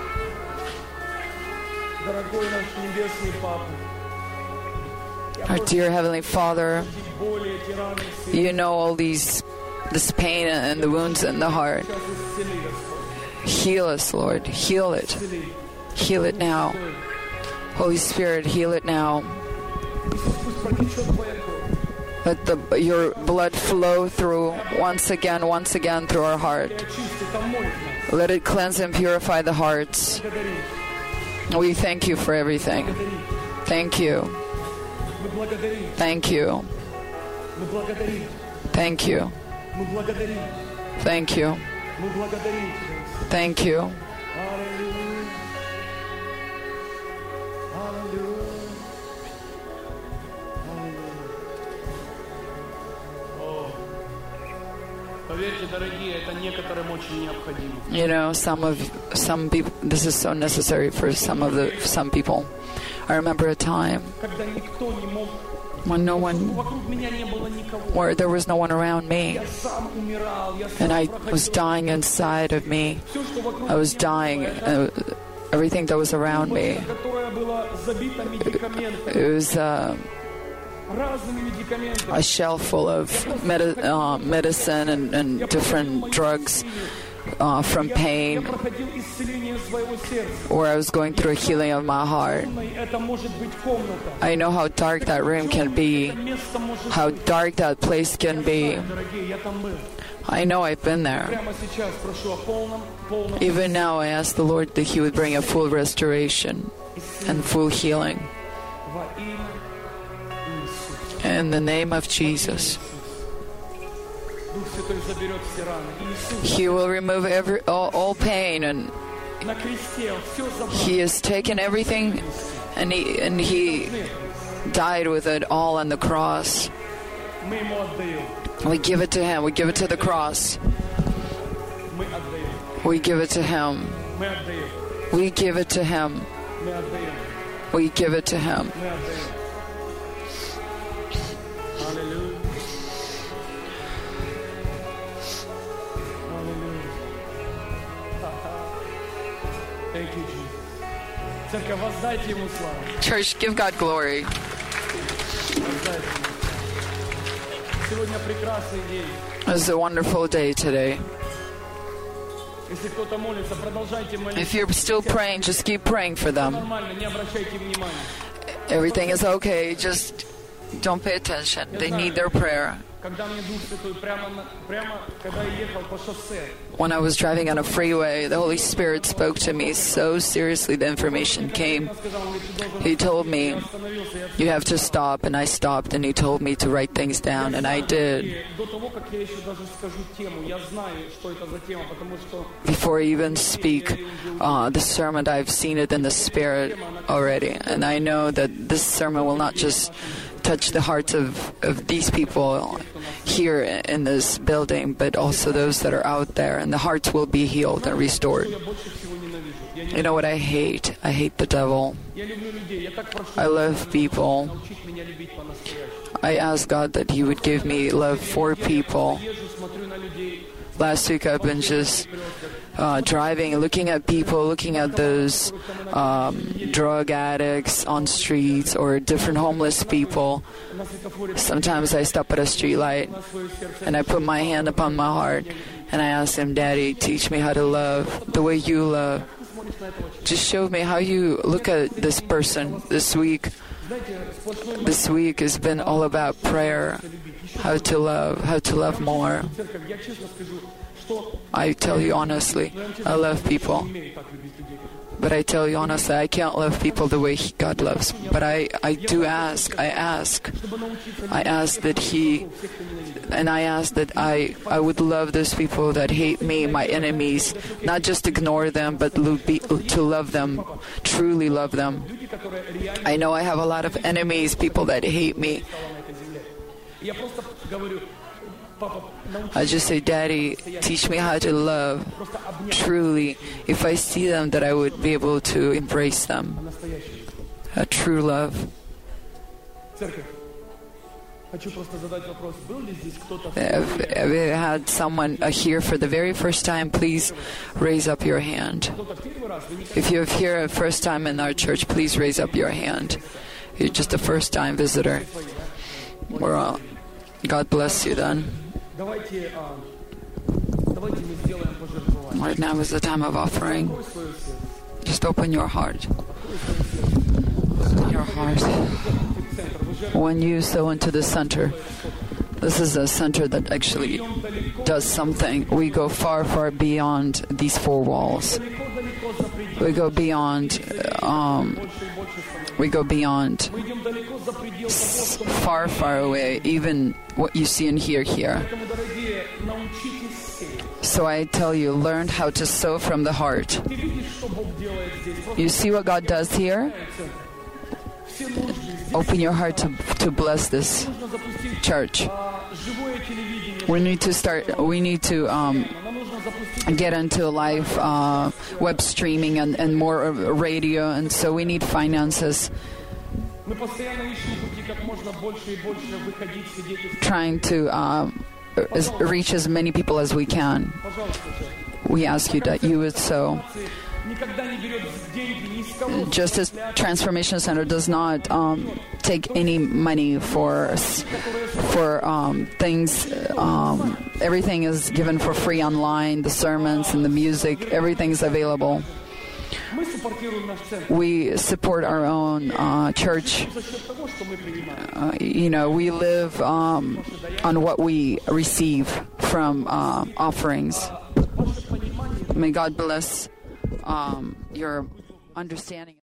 Дорогой наш небесный Папа,
Our dear Heavenly Father,
эти боли, эти раны, все
you know all these, this pain and the wounds in the heart.
сейчас исцели, Господь.
Heal us, Lord. Heal it.
Исцели.
Heal it now. Holy Spirit, heal it now.
Пусть протечет Твоя кровь.
Let the, your blood flow through once again, once again through our heart.
Очисти, омой нас.
Let it cleanse and purify the hearts.
Благодарим.
We thank you for everything.
Благодарим.
Thank you.
Мы благодарим.
Thank you.
Мы благодарим.
Thank you.
Мы благодарим.
Thank you.
Мы благодарим Тебя.
Thank you.
Аллилуйя. Аллилуйя. Аллилуйя. О, поверьте, дорогие, это некоторым очень необходимо.
You know, some of some people. This is so necessary for some of the some people. I remember a time
Когда никто не мог,
when no one,
вокруг меня не было никого.
where there was no one around me,
Я сам умирал, я
and
сам
I
проходил.
was dying inside of me.
Всё, что вокруг
I was
меня
dying.
было,
Uh, everything that was around me.
которая была забита медикаментами,
It was uh,
разными медикаментами.
a shelf full of medi- uh, medicine and, and different drugs uh, from
Я
pain,
проходил исцеление своего сердца.
where I was going through a healing of my heart.
Это может быть комната.
I know how dark that room can be,
Это место может
how
быть.
dark that place can be.
Дорогие, я там был.
I know I've been there.
Прямо сейчас прошу о полном, полном
Even now, I ask the Lord that He would bring a full restoration and full healing.
во имя Иисуса.
In the name of Jesus,
Дух Святой заберет все раны. Иисус
He will remove every all, all pain, and
на кресте все забрал.
He has taken everything, and He and He died with it all on the cross.
Мы ему отдаем.
We give it to Him. We give it to the cross.
Мы отдаем.
We give it to Him.
Мы отдаем.
We give it to Him.
Мы отдаем.
We give it to Him.
Мы отдаем. Аллилуйя. Аллилуйя. Ха-ха. Thank you, Jesus.
Church, give God glory. It's a wonderful day today. If you're still praying, just keep praying for them. Everything is okay, just don't pay attention. They need their prayer. When I was driving on a freeway, the Holy Spirit spoke to me so seriously. The information came. He told me, you have to stop, and I stopped, and he told me to write things down, and I did. Before I even speak uh, the sermon, I've seen it in the Spirit already, and I know that this sermon will not just touch the hearts of, of these people here in this building, but also those that are out there, and the hearts will be healed and restored. You know what I hate? I hate the devil. I love people. I ask God that He would give me love for people. Last week I've been just uh, driving, looking at people, looking at those um, drug addicts on streets or different homeless people. Sometimes I stop at a street light and I put my hand upon my heart and I ask Him, Daddy, teach me how to love the way You love. Just show me how You look at this person this week. This week has been all about prayer, how to love, how to love more. I tell you honestly, I love people. But I tell you honestly, I can't love people the way God loves. But I, I do ask, I ask, I ask that He, and I ask that I, I would love those people that hate me, my enemies, not just ignore them, but to love them, truly love them. I know I have a lot of enemies, people that hate me. I just say, Daddy, teach me how to love truly. If I see them, that I would be able to embrace them. A true love. If, if you had someone here for the very first time, please raise up your hand. If you're here the first time in our church, please raise up your hand. You're just a first time visitor. We're all, God bless you then. Right now is the time of offering. Just open your heart. Open your heart. When you sow into the center, this is a center that actually does something. We go far, far beyond these four walls. We go beyond, um, we go beyond, far, far away, even what you see and hear here. So I tell you, learn how to sow from the heart. You see what God does here? Open your heart to, to bless this church. We need to start, we need to um, get into live uh, web streaming and, and more radio, and so we need finances. Trying to um, reach as many people as we can. We ask you that you would sow. Justice Transformation Center does not um, take any money for for um, things. Um, everything is given for free online. The sermons and the music, everything is available. We support our own uh, church. Uh, you know, we live um, on what we receive from uh, offerings. May God bless um, your understanding.